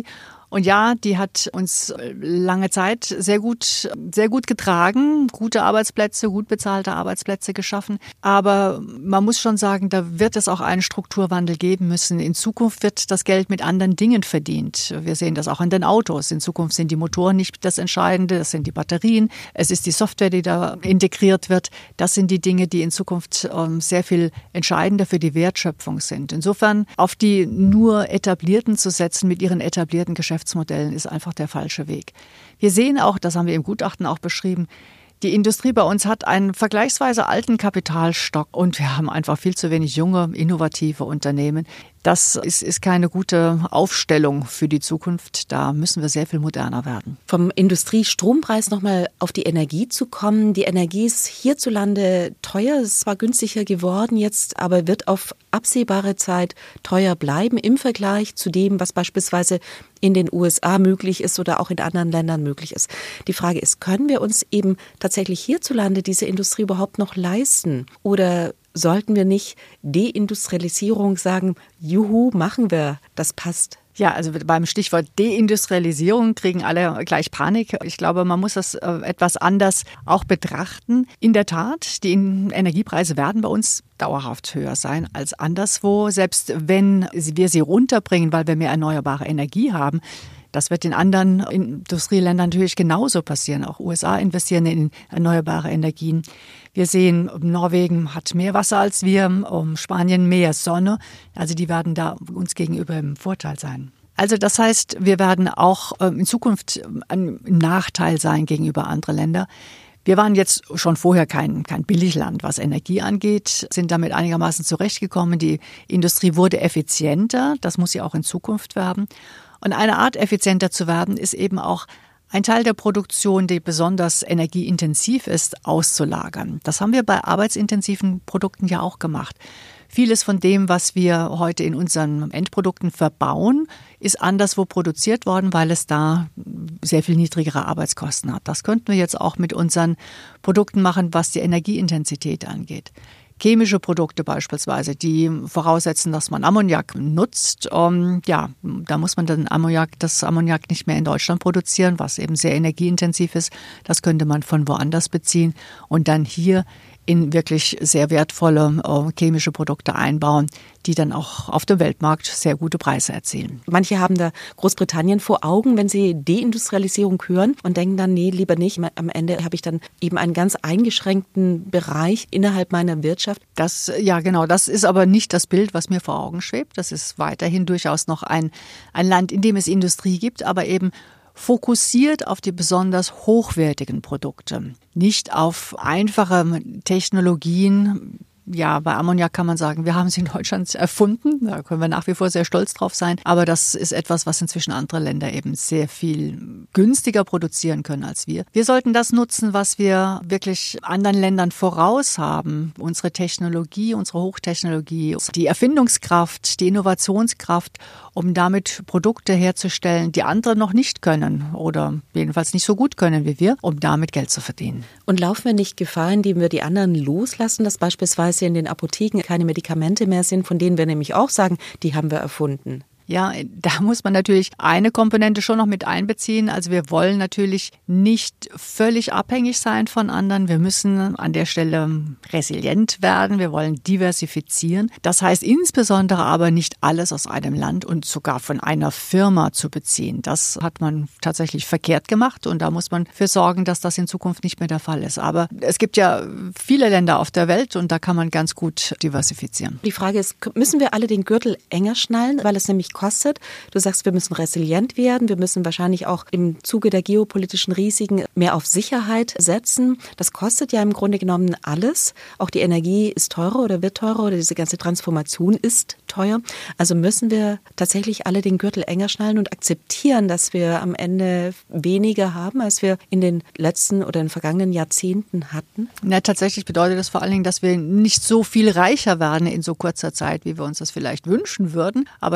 Und ja, die hat uns lange Zeit sehr gut, sehr gut getragen, gute Arbeitsplätze, gut bezahlte Arbeitsplätze geschaffen. Aber man muss schon sagen, da wird es auch einen Strukturwandel geben müssen. In Zukunft wird das Geld mit anderen Dingen verdient. Wir sehen das auch an den Autos. In Zukunft sind die Motoren nicht das Entscheidende, das sind die Batterien. Es ist die Software, die da integriert wird. Das sind die Dinge, die in Zukunft ähm, sehr viel entscheidender für die Wertschöpfung sind. Insofern auf die nur Etablierten zu setzen mit ihren etablierten Geschäftsmodellen ist einfach der falsche Weg. Wir sehen auch, das haben wir im Gutachten auch beschrieben, die Industrie bei uns hat einen vergleichsweise alten Kapitalstock und wir haben einfach viel zu wenig junge, innovative Unternehmen. Das ist, ist keine gute Aufstellung für die Zukunft. Da müssen wir sehr viel moderner werden. Vom Industriestrompreis nochmal auf die Energie zu kommen. Die Energie ist hierzulande teuer. Es ist zwar günstiger geworden jetzt, aber wird auf absehbare Zeit teuer bleiben im Vergleich zu dem, was beispielsweise in den U S A möglich ist oder auch in anderen Ländern möglich ist. Die Frage ist, können wir uns eben tatsächlich hierzulande diese Industrie überhaupt noch leisten? Oder sollten wir nicht Deindustrialisierung sagen, juhu, machen wir, das passt? Ja, also beim Stichwort Deindustrialisierung kriegen alle gleich Panik. Ich glaube, man muss das etwas anders auch betrachten. In der Tat, die Energiepreise werden bei uns dauerhaft höher sein als anderswo. Selbst wenn wir sie runterbringen, weil wir mehr erneuerbare Energie haben. Das wird in anderen Industrieländern natürlich genauso passieren. Auch U S A investieren in erneuerbare Energien. Wir sehen, Norwegen hat mehr Wasser als wir, Spanien mehr Sonne. Also die werden da uns gegenüber im Vorteil sein. Also das heißt, wir werden auch in Zukunft ein Nachteil sein gegenüber anderen Ländern. Wir waren jetzt schon vorher kein, kein Billigland, was Energie angeht, sind damit einigermaßen zurechtgekommen. Die Industrie wurde effizienter, das muss sie auch in Zukunft werden. Und eine Art, effizienter zu werden, ist eben auch ein Teil der Produktion, die besonders energieintensiv ist, auszulagern. Das haben wir bei arbeitsintensiven Produkten ja auch gemacht. Vieles von dem, was wir heute in unseren Endprodukten verbauen, ist anderswo produziert worden, weil es da sehr viel niedrigere Arbeitskosten hat. Das könnten wir jetzt auch mit unseren Produkten machen, was die Energieintensität angeht. Chemische Produkte beispielsweise, die voraussetzen, dass man Ammoniak nutzt. Um, ja, da muss man dann Ammoniak, das Ammoniak nicht mehr in Deutschland produzieren, was eben sehr energieintensiv ist. Das könnte man von woanders beziehen und dann hier in wirklich sehr wertvolle äh, chemische Produkte einbauen, die dann auch auf dem Weltmarkt sehr gute Preise erzielen. Manche haben da Großbritannien vor Augen, wenn sie Deindustrialisierung hören und denken dann, nee, lieber nicht. Am Ende habe ich dann eben einen ganz eingeschränkten Bereich innerhalb meiner Wirtschaft. Das, ja genau, das ist aber nicht das Bild, was mir vor Augen schwebt. Das ist weiterhin durchaus noch ein, ein Land, in dem es Industrie gibt, aber eben fokussiert auf die besonders hochwertigen Produkte, nicht auf einfache Technologien. Ja, bei Ammoniak kann man sagen, wir haben sie in Deutschland erfunden. Da können wir nach wie vor sehr stolz drauf sein. Aber das ist etwas, was inzwischen andere Länder eben sehr viel günstiger produzieren können als wir. Wir sollten das nutzen, was wir wirklich anderen Ländern voraus haben. Unsere Technologie, unsere Hochtechnologie, die Erfindungskraft, die Innovationskraft, um damit Produkte herzustellen, die andere noch nicht können oder jedenfalls nicht so gut können wie wir, um damit Geld zu verdienen. Und laufen wir nicht Gefahr, indem wir die anderen loslassen, dass beispielsweise in den Apotheken keine Medikamente mehr sind, von denen wir nämlich auch sagen, die haben wir erfunden? Ja, da muss man natürlich eine Komponente schon noch mit einbeziehen. Also wir wollen natürlich nicht völlig abhängig sein von anderen. Wir müssen an der Stelle resilient werden. Wir wollen diversifizieren. Das heißt insbesondere aber nicht alles aus einem Land und sogar von einer Firma zu beziehen. Das hat man tatsächlich verkehrt gemacht und da muss man für sorgen, dass das in Zukunft nicht mehr der Fall ist. Aber es gibt ja viele Länder auf der Welt und da kann man ganz gut diversifizieren. Die Frage ist, müssen wir alle den Gürtel enger schnallen, weil es nämlich kostet. Du sagst, wir müssen resilient werden. Wir müssen wahrscheinlich auch im Zuge der geopolitischen Risiken mehr auf Sicherheit setzen. Das kostet ja im Grunde genommen alles. Auch die Energie ist teurer oder wird teurer oder diese ganze Transformation ist teuer. Also müssen wir tatsächlich alle den Gürtel enger schnallen und akzeptieren, dass wir am Ende weniger haben, als wir in den letzten oder in den vergangenen Jahrzehnten hatten? Na, tatsächlich bedeutet das vor allen Dingen, dass wir nicht so viel reicher werden in so kurzer Zeit, wie wir uns das vielleicht wünschen würden. Aber damit kann man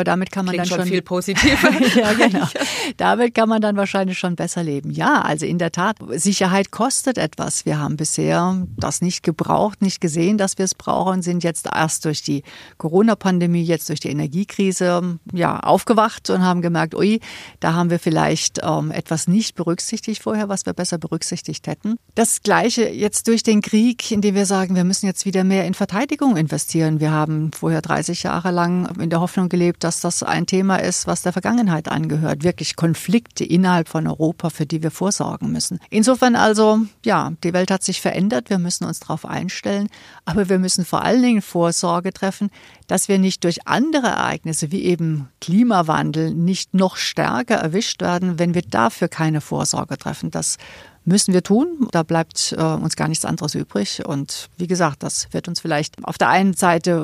man dann schon, schon viel positiver. Ja, genau. Damit kann man dann wahrscheinlich schon besser leben. Ja, also in der Tat, Sicherheit kostet etwas. Wir haben bisher das nicht gebraucht, nicht gesehen, dass wir es brauchen, sind jetzt erst durch die Corona-Pandemie, jetzt durch die Energiekrise, ja, aufgewacht und haben gemerkt, ui, da haben wir vielleicht ähm, etwas nicht berücksichtigt vorher, was wir besser berücksichtigt hätten. Das Gleiche jetzt durch den Krieg, in dem wir sagen, wir müssen jetzt wieder mehr in Verteidigung investieren. Wir haben vorher dreißig Jahre lang in der Hoffnung gelebt, dass das ein Thema ist, was der Vergangenheit angehört. Wirklich Konflikte innerhalb von Europa, für die wir vorsorgen müssen. Insofern also, ja, die Welt hat sich verändert. Wir müssen uns darauf einstellen. Aber wir müssen vor allen Dingen Vorsorge treffen, dass wir nicht durch andere Ereignisse wie eben Klimawandel nicht noch stärker erwischt werden, wenn wir dafür keine Vorsorge treffen. Das müssen wir tun. Da bleibt äh, uns gar nichts anderes übrig. Und wie gesagt, das wird uns vielleicht auf der einen Seite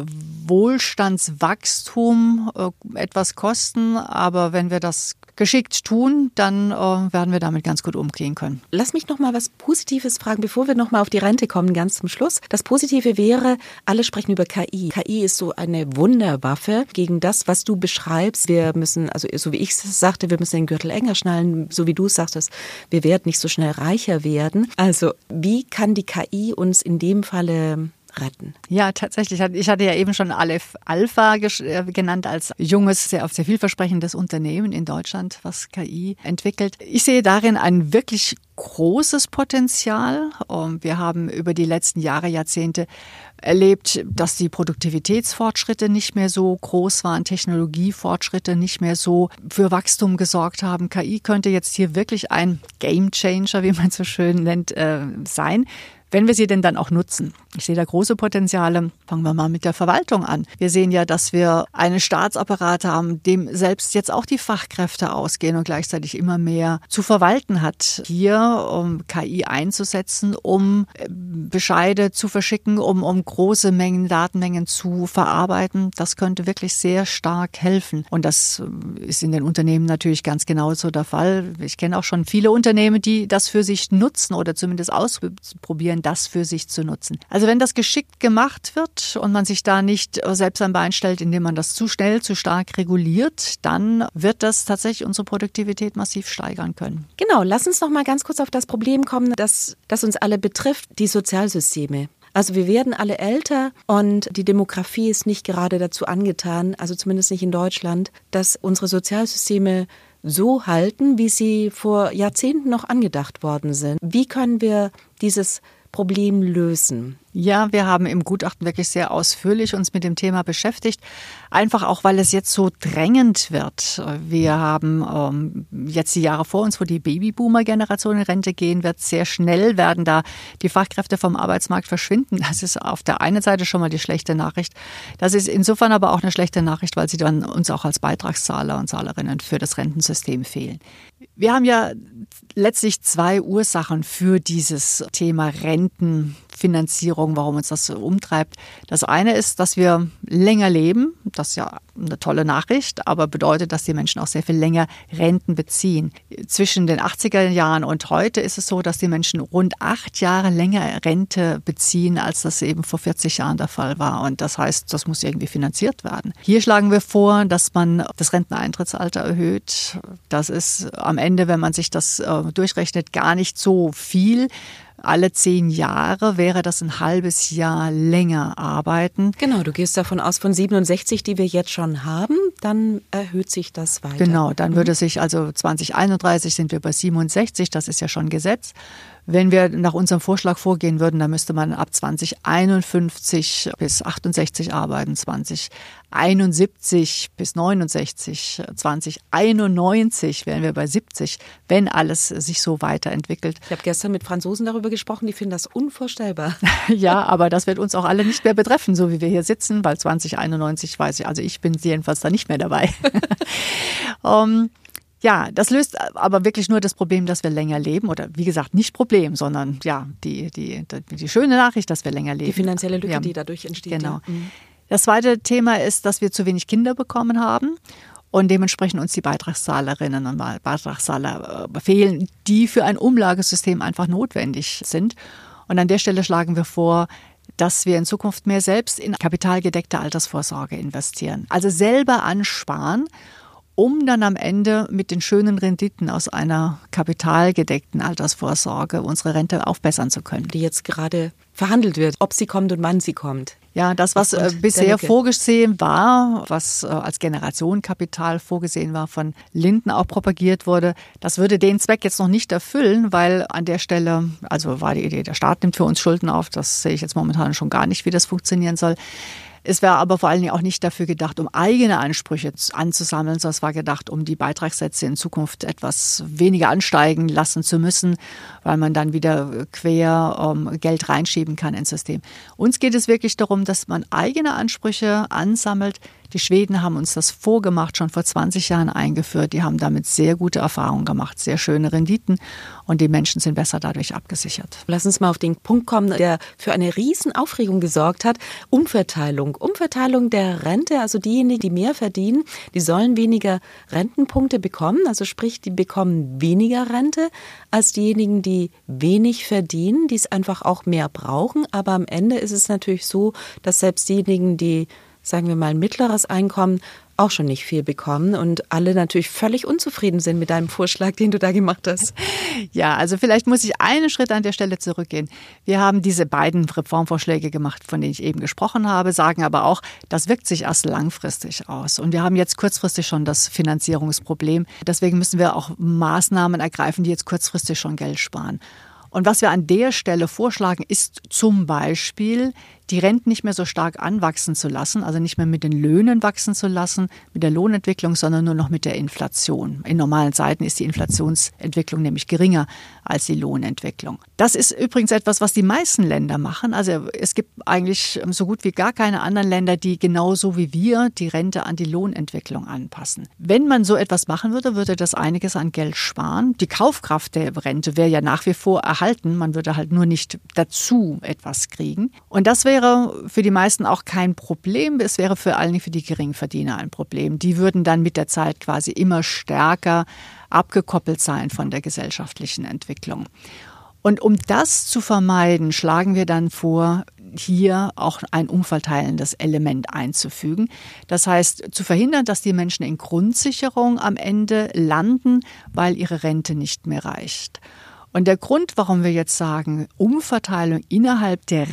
Wohlstandswachstum äh, etwas kosten. Aber wenn wir das geschickt tun, dann äh, werden wir damit ganz gut umgehen können. Lass mich noch mal was Positives fragen, bevor wir noch mal auf die Rente kommen, ganz zum Schluss. Das Positive wäre, alle sprechen über K I. K I ist so eine Wunderwaffe gegen das, was du beschreibst. Wir müssen, also so wie ich es sagte, wir müssen den Gürtel enger schnallen, so wie du es sagtest, wir werden nicht so schnell reicher werden. Also wie kann die K I uns in dem Falle retten? Ja, tatsächlich. Ich hatte ja eben schon Aleph Alpha genannt als junges, sehr, sehr vielversprechendes Unternehmen in Deutschland, was K I entwickelt. Ich sehe darin ein wirklich großes Potenzial. Wir haben über die letzten Jahre, Jahrzehnte erlebt, dass die Produktivitätsfortschritte nicht mehr so groß waren, Technologiefortschritte nicht mehr so für Wachstum gesorgt haben. K I könnte jetzt hier wirklich ein Game Changer, wie man so schön nennt, äh, sein. Wenn wir sie denn dann auch nutzen. Ich sehe da große Potenziale. Fangen wir mal mit der Verwaltung an. Wir sehen ja, dass wir einen Staatsapparat haben, dem selbst jetzt auch die Fachkräfte ausgehen und gleichzeitig immer mehr zu verwalten hat. Hier um K I einzusetzen, um Bescheide zu verschicken, um, um große Mengen, Datenmengen zu verarbeiten, das könnte wirklich sehr stark helfen. Und das ist in den Unternehmen natürlich ganz genauso der Fall. Ich kenne auch schon viele Unternehmen, die das für sich nutzen oder zumindest ausprobieren, das für sich zu nutzen. Also wenn das geschickt gemacht wird und man sich da nicht selbst ein Bein stellt, indem man das zu schnell, zu stark reguliert, dann wird das tatsächlich unsere Produktivität massiv steigern können. Genau, lass uns noch mal ganz kurz auf das Problem kommen, das, das uns alle betrifft, die Sozialsysteme. Also wir werden alle älter und die Demografie ist nicht gerade dazu angetan, also zumindest nicht in Deutschland, dass unsere Sozialsysteme so halten, wie sie vor Jahrzehnten noch angedacht worden sind. Wie können wir dieses Problem lösen? Ja, wir haben im Gutachten wirklich sehr ausführlich uns mit dem Thema beschäftigt. Einfach auch, weil es jetzt so drängend wird. Wir haben ähm, jetzt die Jahre vor uns, wo die Babyboomer-Generation in Rente gehen wird. Sehr schnell werden da die Fachkräfte vom Arbeitsmarkt verschwinden. Das ist auf der einen Seite schon mal die schlechte Nachricht. Das ist insofern aber auch eine schlechte Nachricht, weil sie dann uns auch als Beitragszahler und Zahlerinnen für das Rentensystem fehlen. Wir haben ja letztlich zwei Ursachen für dieses Thema Rentenfinanzierung, warum uns das so umtreibt. Das eine ist, dass wir länger leben. Das ist ja eine tolle Nachricht, aber bedeutet, dass die Menschen auch sehr viel länger Renten beziehen. Zwischen den achtziger Jahren und heute ist es so, dass die Menschen rund acht Jahre länger Rente beziehen, als das eben vor vierzig Jahren der Fall war. Und das heißt, das muss irgendwie finanziert werden. Hier schlagen wir vor, dass man das Renteneintrittsalter erhöht. Das ist am Ende, wenn man sich das äh, durchrechnet, gar nicht so viel. Alle zehn Jahre wäre das ein halbes Jahr länger arbeiten. Genau, du gehst davon aus, von siebenundsechzig, die wir jetzt schon haben, dann erhöht sich das weiter. Genau, dann würde sich also zwanzig einunddreißig sind wir bei siebenundsechzig, das ist ja schon Gesetz. Wenn wir nach unserem Vorschlag vorgehen würden, dann müsste man ab zwanzig einundfünfzig bis achtundsechzig arbeiten, zwanzig einundsiebzig bis neunundsechzig, zwanzig einundneunzig wären wir bei siebzig, wenn alles sich so weiterentwickelt. Ich habe gestern mit Franzosen darüber gesprochen, die finden das unvorstellbar. Ja, aber das wird uns auch alle nicht mehr betreffen, so wie wir hier sitzen, weil zwanzig einundneunzig weiß ich, also ich bin jedenfalls da nicht mehr dabei. um, Ja, das löst aber wirklich nur das Problem, dass wir länger leben. Oder wie gesagt, nicht Problem, sondern ja, die, die, die, die schöne Nachricht, dass wir länger leben. Die finanzielle Lücke, ja, die dadurch entsteht. Genau. Ja. Mhm. Das zweite Thema ist, dass wir zu wenig Kinder bekommen haben. Und dementsprechend uns die Beitragszahlerinnen und Beitragszahler fehlen, die für ein Umlagesystem einfach notwendig sind. Und an der Stelle schlagen wir vor, dass wir in Zukunft mehr selbst in kapitalgedeckte Altersvorsorge investieren. Also selber ansparen um dann am Ende mit den schönen Renditen aus einer kapitalgedeckten Altersvorsorge unsere Rente aufbessern zu können. Die jetzt gerade verhandelt wird, ob sie kommt und wann sie kommt. Ja, das, was äh, bisher vorgesehen war, was äh, als Generationenkapital vorgesehen war, von Linden auch propagiert wurde, das würde den Zweck jetzt noch nicht erfüllen, weil an der Stelle, also war die Idee, der Staat nimmt für uns Schulden auf, das sehe ich jetzt momentan schon gar nicht, wie das funktionieren soll. Es wäre aber vor allen Dingen auch nicht dafür gedacht, um eigene Ansprüche anzusammeln, sondern es war gedacht, um die Beitragssätze in Zukunft etwas weniger ansteigen lassen zu müssen, weil man dann wieder quer um, Geld reinschieben kann ins System. Uns geht es wirklich darum, dass man eigene Ansprüche ansammelt. Die Schweden haben uns das vorgemacht, schon vor zwanzig Jahren eingeführt. Die haben damit sehr gute Erfahrungen gemacht, sehr schöne Renditen und die Menschen sind besser dadurch abgesichert. Lass uns mal auf den Punkt kommen, der für eine riesen Aufregung gesorgt hat. Umverteilung. Umverteilung der Rente, also diejenigen, die mehr verdienen, die sollen weniger Rentenpunkte bekommen. Also sprich, die bekommen weniger Rente als diejenigen, die wenig verdienen, die es einfach auch mehr brauchen. Aber am Ende ist es natürlich so, dass selbst diejenigen, die sagen wir mal, ein mittleres Einkommen auch schon nicht viel bekommen und alle natürlich völlig unzufrieden sind mit deinem Vorschlag, den du da gemacht hast. Ja, also vielleicht muss ich einen Schritt an der Stelle zurückgehen. Wir haben diese beiden Reformvorschläge gemacht, von denen ich eben gesprochen habe, sagen aber auch, das wirkt sich erst langfristig aus. Und wir haben jetzt kurzfristig schon das Finanzierungsproblem. Deswegen müssen wir auch Maßnahmen ergreifen, die jetzt kurzfristig schon Geld sparen. Und was wir an der Stelle vorschlagen, ist zum Beispiel, die Renten nicht mehr so stark anwachsen zu lassen, also nicht mehr mit den Löhnen wachsen zu lassen, mit der Lohnentwicklung, sondern nur noch mit der Inflation. In normalen Zeiten ist die Inflationsentwicklung nämlich geringer als die Lohnentwicklung. Das ist übrigens etwas, was die meisten Länder machen. Also es gibt eigentlich so gut wie gar keine anderen Länder, die genauso wie wir die Rente an die Lohnentwicklung anpassen. Wenn man so etwas machen würde, würde das einiges an Geld sparen. Die Kaufkraft der Rente wäre ja nach wie vor erhalten. Man würde halt nur nicht dazu etwas kriegen. Und das wäre für die meisten auch kein Problem. Es wäre vor allem für die Geringverdiener ein Problem. Die würden dann mit der Zeit quasi immer stärker abgekoppelt sein von der gesellschaftlichen Entwicklung. Und um das zu vermeiden, schlagen wir dann vor, hier auch ein umverteilendes Element einzufügen. Das heißt, zu verhindern, dass die Menschen in Grundsicherung am Ende landen, weil ihre Rente nicht mehr reicht. Und der Grund, warum wir jetzt sagen, Umverteilung innerhalb der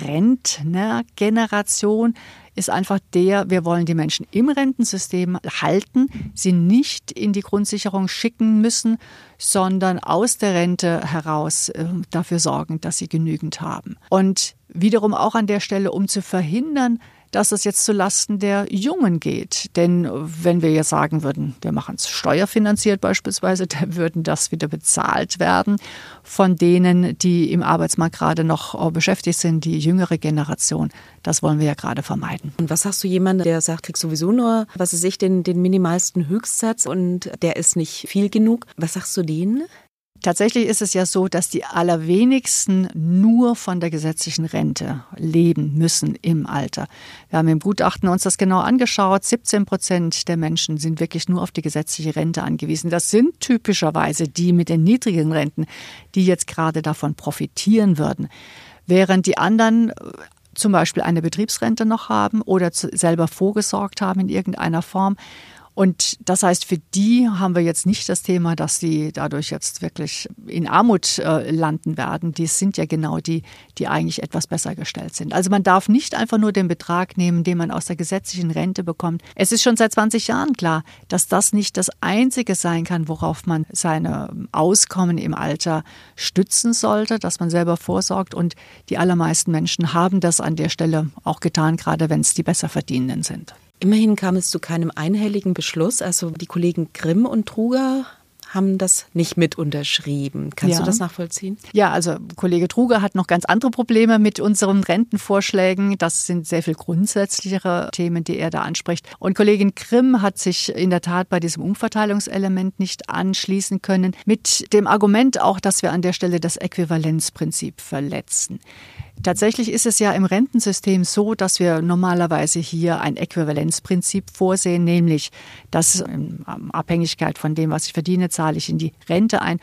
Rentnergeneration, ist einfach der, wir wollen die Menschen im Rentensystem halten, sie nicht in die Grundsicherung schicken müssen, sondern aus der Rente heraus äh, dafür sorgen, dass sie genügend haben. Und wiederum auch an der Stelle, um zu verhindern, dass es jetzt zulasten der Jungen geht. Denn wenn wir jetzt sagen würden, wir machen es steuerfinanziert beispielsweise, dann würden das wieder bezahlt werden von denen, die im Arbeitsmarkt gerade noch beschäftigt sind, die jüngere Generation. Das wollen wir ja gerade vermeiden. Und was sagst du jemandem, der sagt, krieg sowieso nur, was weiß ich, den, den minimalsten Höchstsatz und der ist nicht viel genug? Was sagst du denen? Tatsächlich ist es ja so, dass die allerwenigsten nur von der gesetzlichen Rente leben müssen im Alter. Wir haben im Gutachten uns das genau angeschaut. siebzehn Prozent der Menschen sind wirklich nur auf die gesetzliche Rente angewiesen. Das sind typischerweise die mit den niedrigen Renten, die jetzt gerade davon profitieren würden. Während die anderen zum Beispiel eine Betriebsrente noch haben oder selber vorgesorgt haben in irgendeiner Form. Und das heißt, für die haben wir jetzt nicht das Thema, dass sie dadurch jetzt wirklich in Armut äh, landen werden. Die sind ja genau die, die eigentlich etwas besser gestellt sind. Also man darf nicht einfach nur den Betrag nehmen, den man aus der gesetzlichen Rente bekommt. Es ist schon seit zwanzig Jahren klar, dass das nicht das Einzige sein kann, worauf man seine Auskommen im Alter stützen sollte, dass man selber vorsorgt. Und die allermeisten Menschen haben das an der Stelle auch getan, gerade wenn es die Besserverdienenden sind. Immerhin kam es zu keinem einhelligen Beschluss. Also die Kollegen Grimm und Truger haben das nicht mit unterschrieben. Kannst ja. du das nachvollziehen? Ja, also Kollege Truger hat noch ganz andere Probleme mit unseren Rentenvorschlägen. Das sind sehr viel grundsätzlichere Themen, die er da anspricht. Und Kollegin Grimm hat sich in der Tat bei diesem Umverteilungselement nicht anschließen können. Mit dem Argument auch, dass wir an der Stelle das Äquivalenzprinzip verletzen. Tatsächlich ist es ja im Rentensystem so, dass wir normalerweise hier ein Äquivalenzprinzip vorsehen, nämlich dass in Abhängigkeit von dem, was ich verdiene, zahle ich in die Rente ein.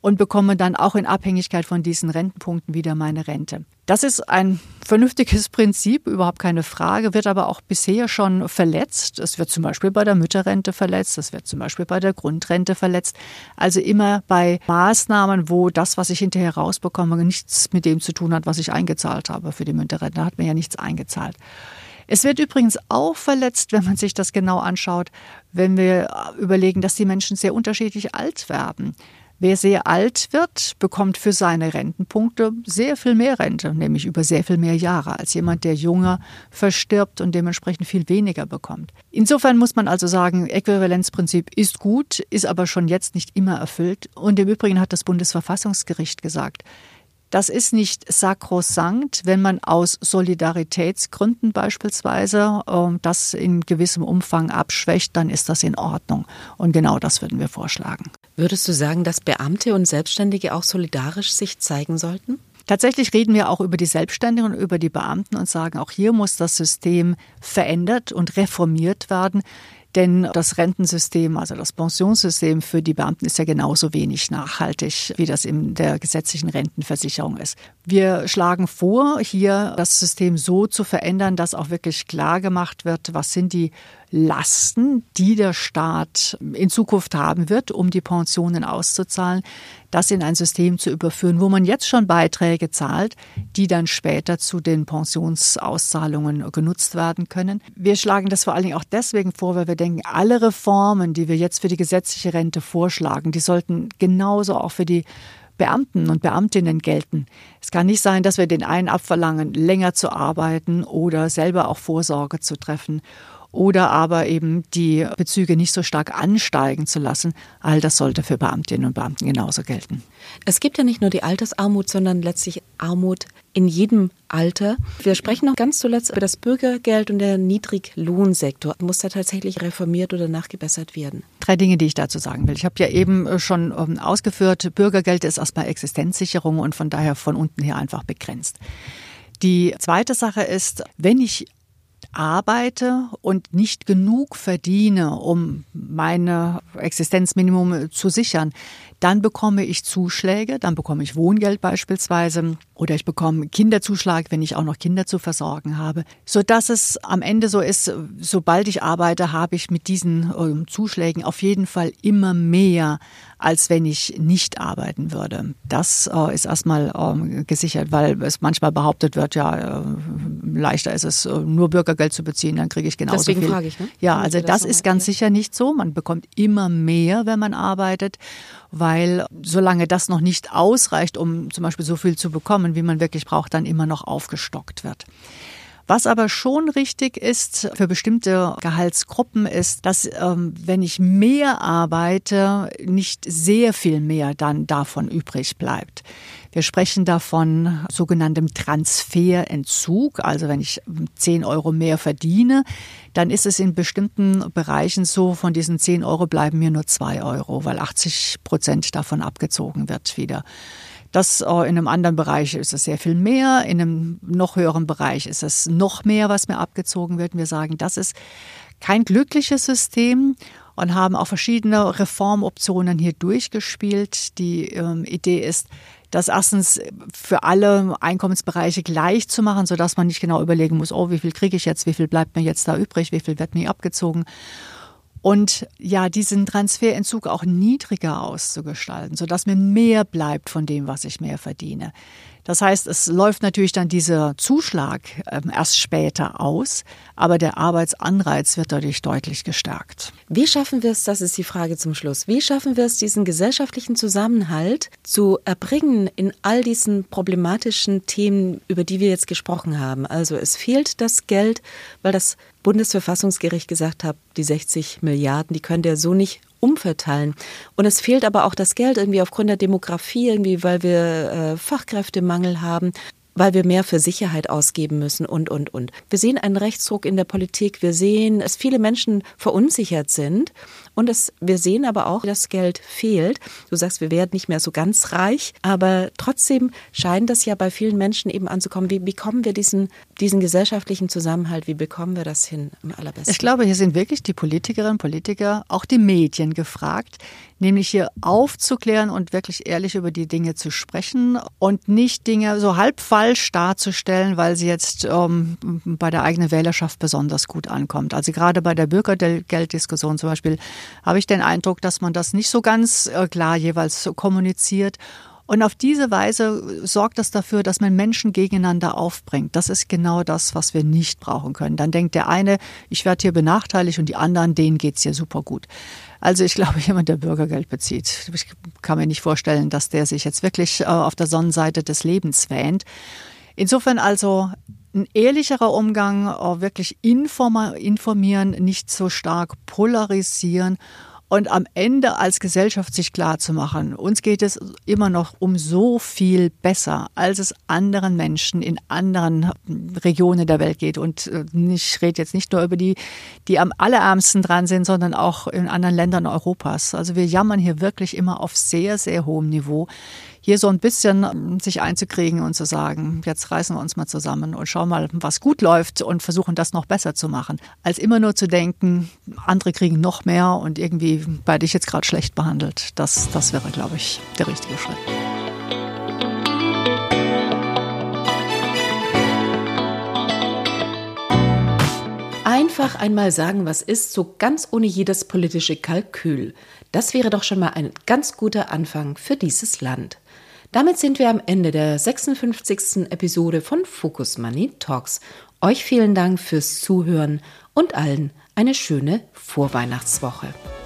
und bekomme dann auch in Abhängigkeit von diesen Rentenpunkten wieder meine Rente. Das ist ein vernünftiges Prinzip, überhaupt keine Frage, wird aber auch bisher schon verletzt. Es wird zum Beispiel bei der Mütterrente verletzt, es wird zum Beispiel bei der Grundrente verletzt. Also immer bei Maßnahmen, wo das, was ich hinterher rausbekomme, nichts mit dem zu tun hat, was ich eingezahlt habe für die Mütterrente. Da hat mir ja nichts eingezahlt. Es wird übrigens auch verletzt, wenn man sich das genau anschaut, wenn wir überlegen, dass die Menschen sehr unterschiedlich alt werden. Wer sehr alt wird, bekommt für seine Rentenpunkte sehr viel mehr Rente, nämlich über sehr viel mehr Jahre, als jemand, der jünger verstirbt und dementsprechend viel weniger bekommt. Insofern muss man also sagen, Äquivalenzprinzip ist gut, ist aber schon jetzt nicht immer erfüllt. Und im Übrigen hat das Bundesverfassungsgericht gesagt, das ist nicht sakrosankt, wenn man aus Solidaritätsgründen beispielsweise äh, das in gewissem Umfang abschwächt, dann ist das in Ordnung. Und genau das würden wir vorschlagen. Würdest du sagen, dass Beamte und Selbstständige auch solidarisch sich zeigen sollten? Tatsächlich reden wir auch über die Selbstständigen und über die Beamten und sagen, auch hier muss das System verändert und reformiert werden. Denn das Rentensystem, also das Pensionssystem für die Beamten ist ja genauso wenig nachhaltig, wie das in der gesetzlichen Rentenversicherung ist. Wir schlagen vor, hier das System so zu verändern, dass auch wirklich klar gemacht wird, was sind die Lasten, die der Staat in Zukunft haben wird, um die Pensionen auszuzahlen, das in ein System zu überführen, wo man jetzt schon Beiträge zahlt, die dann später zu den Pensionsauszahlungen genutzt werden können. Wir schlagen das vor allen Dingen auch deswegen vor, weil wir denken, alle Reformen, die wir jetzt für die gesetzliche Rente vorschlagen, die sollten genauso auch für die Beamten und Beamtinnen gelten. Es kann nicht sein, dass wir den einen abverlangen, länger zu arbeiten oder selber auch Vorsorge zu treffen. Oder aber eben die Bezüge nicht so stark ansteigen zu lassen. All das sollte für Beamtinnen und Beamten genauso gelten. Es gibt ja nicht nur die Altersarmut, sondern letztlich Armut in jedem Alter. Wir sprechen noch ganz zuletzt über das Bürgergeld und der Niedriglohnsektor. Muss da tatsächlich reformiert oder nachgebessert werden? Drei Dinge, die ich dazu sagen will. Ich habe ja eben schon ausgeführt, Bürgergeld ist erstmal Existenzsicherung und von daher von unten her einfach begrenzt. Die zweite Sache ist, wenn ich arbeite und nicht genug verdiene, um mein Existenzminimum zu sichern, dann bekomme ich Zuschläge, dann bekomme ich Wohngeld beispielsweise oder ich bekomme Kinderzuschlag, wenn ich auch noch Kinder zu versorgen habe, sodass es am Ende so ist, sobald ich arbeite, habe ich mit diesen äh, Zuschlägen auf jeden Fall immer mehr, als wenn ich nicht arbeiten würde. Das äh, ist erstmal äh, gesichert, weil es manchmal behauptet wird, ja, äh, leichter ist es, äh, nur Bürgergeld zu beziehen, dann kriege ich genauso Deswegen viel. Deswegen frage ich, ne? Ja, also das, das ist ganz sicher nicht so. Man bekommt immer mehr, wenn man arbeitet, weil solange das noch nicht ausreicht, um zum Beispiel so viel zu bekommen, wie man wirklich braucht, dann immer noch aufgestockt wird. Was aber schon richtig ist für bestimmte Gehaltsgruppen ist, dass ähm, wenn ich mehr arbeite, nicht sehr viel mehr dann davon übrig bleibt. Wir sprechen davon sogenanntem Transferentzug. Also wenn ich zehn Euro mehr verdiene, dann ist es in bestimmten Bereichen so, von diesen zehn Euro bleiben mir nur zwei Euro, weil achtzig Prozent davon abgezogen wird wieder. Das äh, in einem anderen Bereich ist es sehr viel mehr, in einem noch höheren Bereich ist es noch mehr, was mir abgezogen wird. Und wir sagen, das ist kein glückliches System und haben auch verschiedene Reformoptionen hier durchgespielt. Die ähm, Idee ist, das erstens für alle Einkommensbereiche gleich zu machen, sodass man nicht genau überlegen muss, oh, wie viel kriege ich jetzt, wie viel bleibt mir jetzt da übrig, wie viel wird mir abgezogen. Und ja, diesen Transferentzug auch niedriger auszugestalten, sodass mir mehr bleibt von dem, was ich mehr verdiene. Das heißt, es läuft natürlich dann dieser Zuschlag ähm, erst später aus, aber der Arbeitsanreiz wird dadurch deutlich gestärkt. Wie schaffen wir es, das ist die Frage zum Schluss, wie schaffen wir es, diesen gesellschaftlichen Zusammenhalt zu erbringen in all diesen problematischen Themen, über die wir jetzt gesprochen haben? Also es fehlt das Geld, weil das Bundesverfassungsgericht gesagt hat, die sechzig Milliarden, die können der so nicht umverteilen. Und es fehlt aber auch das Geld irgendwie aufgrund der Demografie, irgendwie, weil wir äh, Fachkräftemangel haben, weil wir mehr für Sicherheit ausgeben müssen und, und, und. Wir sehen einen Rechtsruck in der Politik. Wir sehen, dass viele Menschen verunsichert sind. Und es, wir sehen aber auch, dass Geld fehlt. Du sagst, wir werden nicht mehr so ganz reich. Aber trotzdem scheint das ja bei vielen Menschen eben anzukommen. Wie bekommen wir diesen, diesen gesellschaftlichen Zusammenhalt? Wie bekommen wir das hin am allerbesten? Ich glaube, hier sind wirklich die Politikerinnen und Politiker, auch die Medien gefragt, nämlich hier aufzuklären und wirklich ehrlich über die Dinge zu sprechen und nicht Dinge so halb falsch darzustellen, weil sie jetzt ähm, bei der eigenen Wählerschaft besonders gut ankommt. Also gerade bei der Bürgergelddiskussion zum Beispiel habe ich den Eindruck, dass man das nicht so ganz äh, klar jeweils so kommuniziert. Und auf diese Weise sorgt das dafür, dass man Menschen gegeneinander aufbringt. Das ist genau das, was wir nicht brauchen können. Dann denkt der eine, ich werde hier benachteiligt und die anderen, denen geht's hier super gut. Also ich glaube, jemand, der Bürgergeld bezieht, ich kann mir nicht vorstellen, dass der sich jetzt wirklich auf der Sonnenseite des Lebens wähnt. Insofern also ein ehrlicherer Umgang, wirklich informieren, nicht so stark polarisieren. Und am Ende als Gesellschaft sich klar zu machen, uns geht es immer noch um so viel besser, als es anderen Menschen in anderen Regionen der Welt geht. Und ich rede jetzt nicht nur über die, die am allerärmsten dran sind, sondern auch in anderen Ländern Europas. Also wir jammern hier wirklich immer auf sehr, sehr hohem Niveau. Hier so ein bisschen sich einzukriegen und zu sagen, jetzt reißen wir uns mal zusammen und schauen mal, was gut läuft und versuchen das noch besser zu machen. Als immer nur zu denken, andere kriegen noch mehr und irgendwie werde ich jetzt gerade schlecht behandelt. Das, das wäre, glaube ich, der richtige Schritt. Einfach einmal sagen, was ist, so ganz ohne jedes politische Kalkül. Das wäre doch schon mal ein ganz guter Anfang für dieses Land. Damit sind wir am Ende der sechsundfünfzigsten Episode von Focus Money Talks. Euch vielen Dank fürs Zuhören und allen eine schöne Vorweihnachtswoche.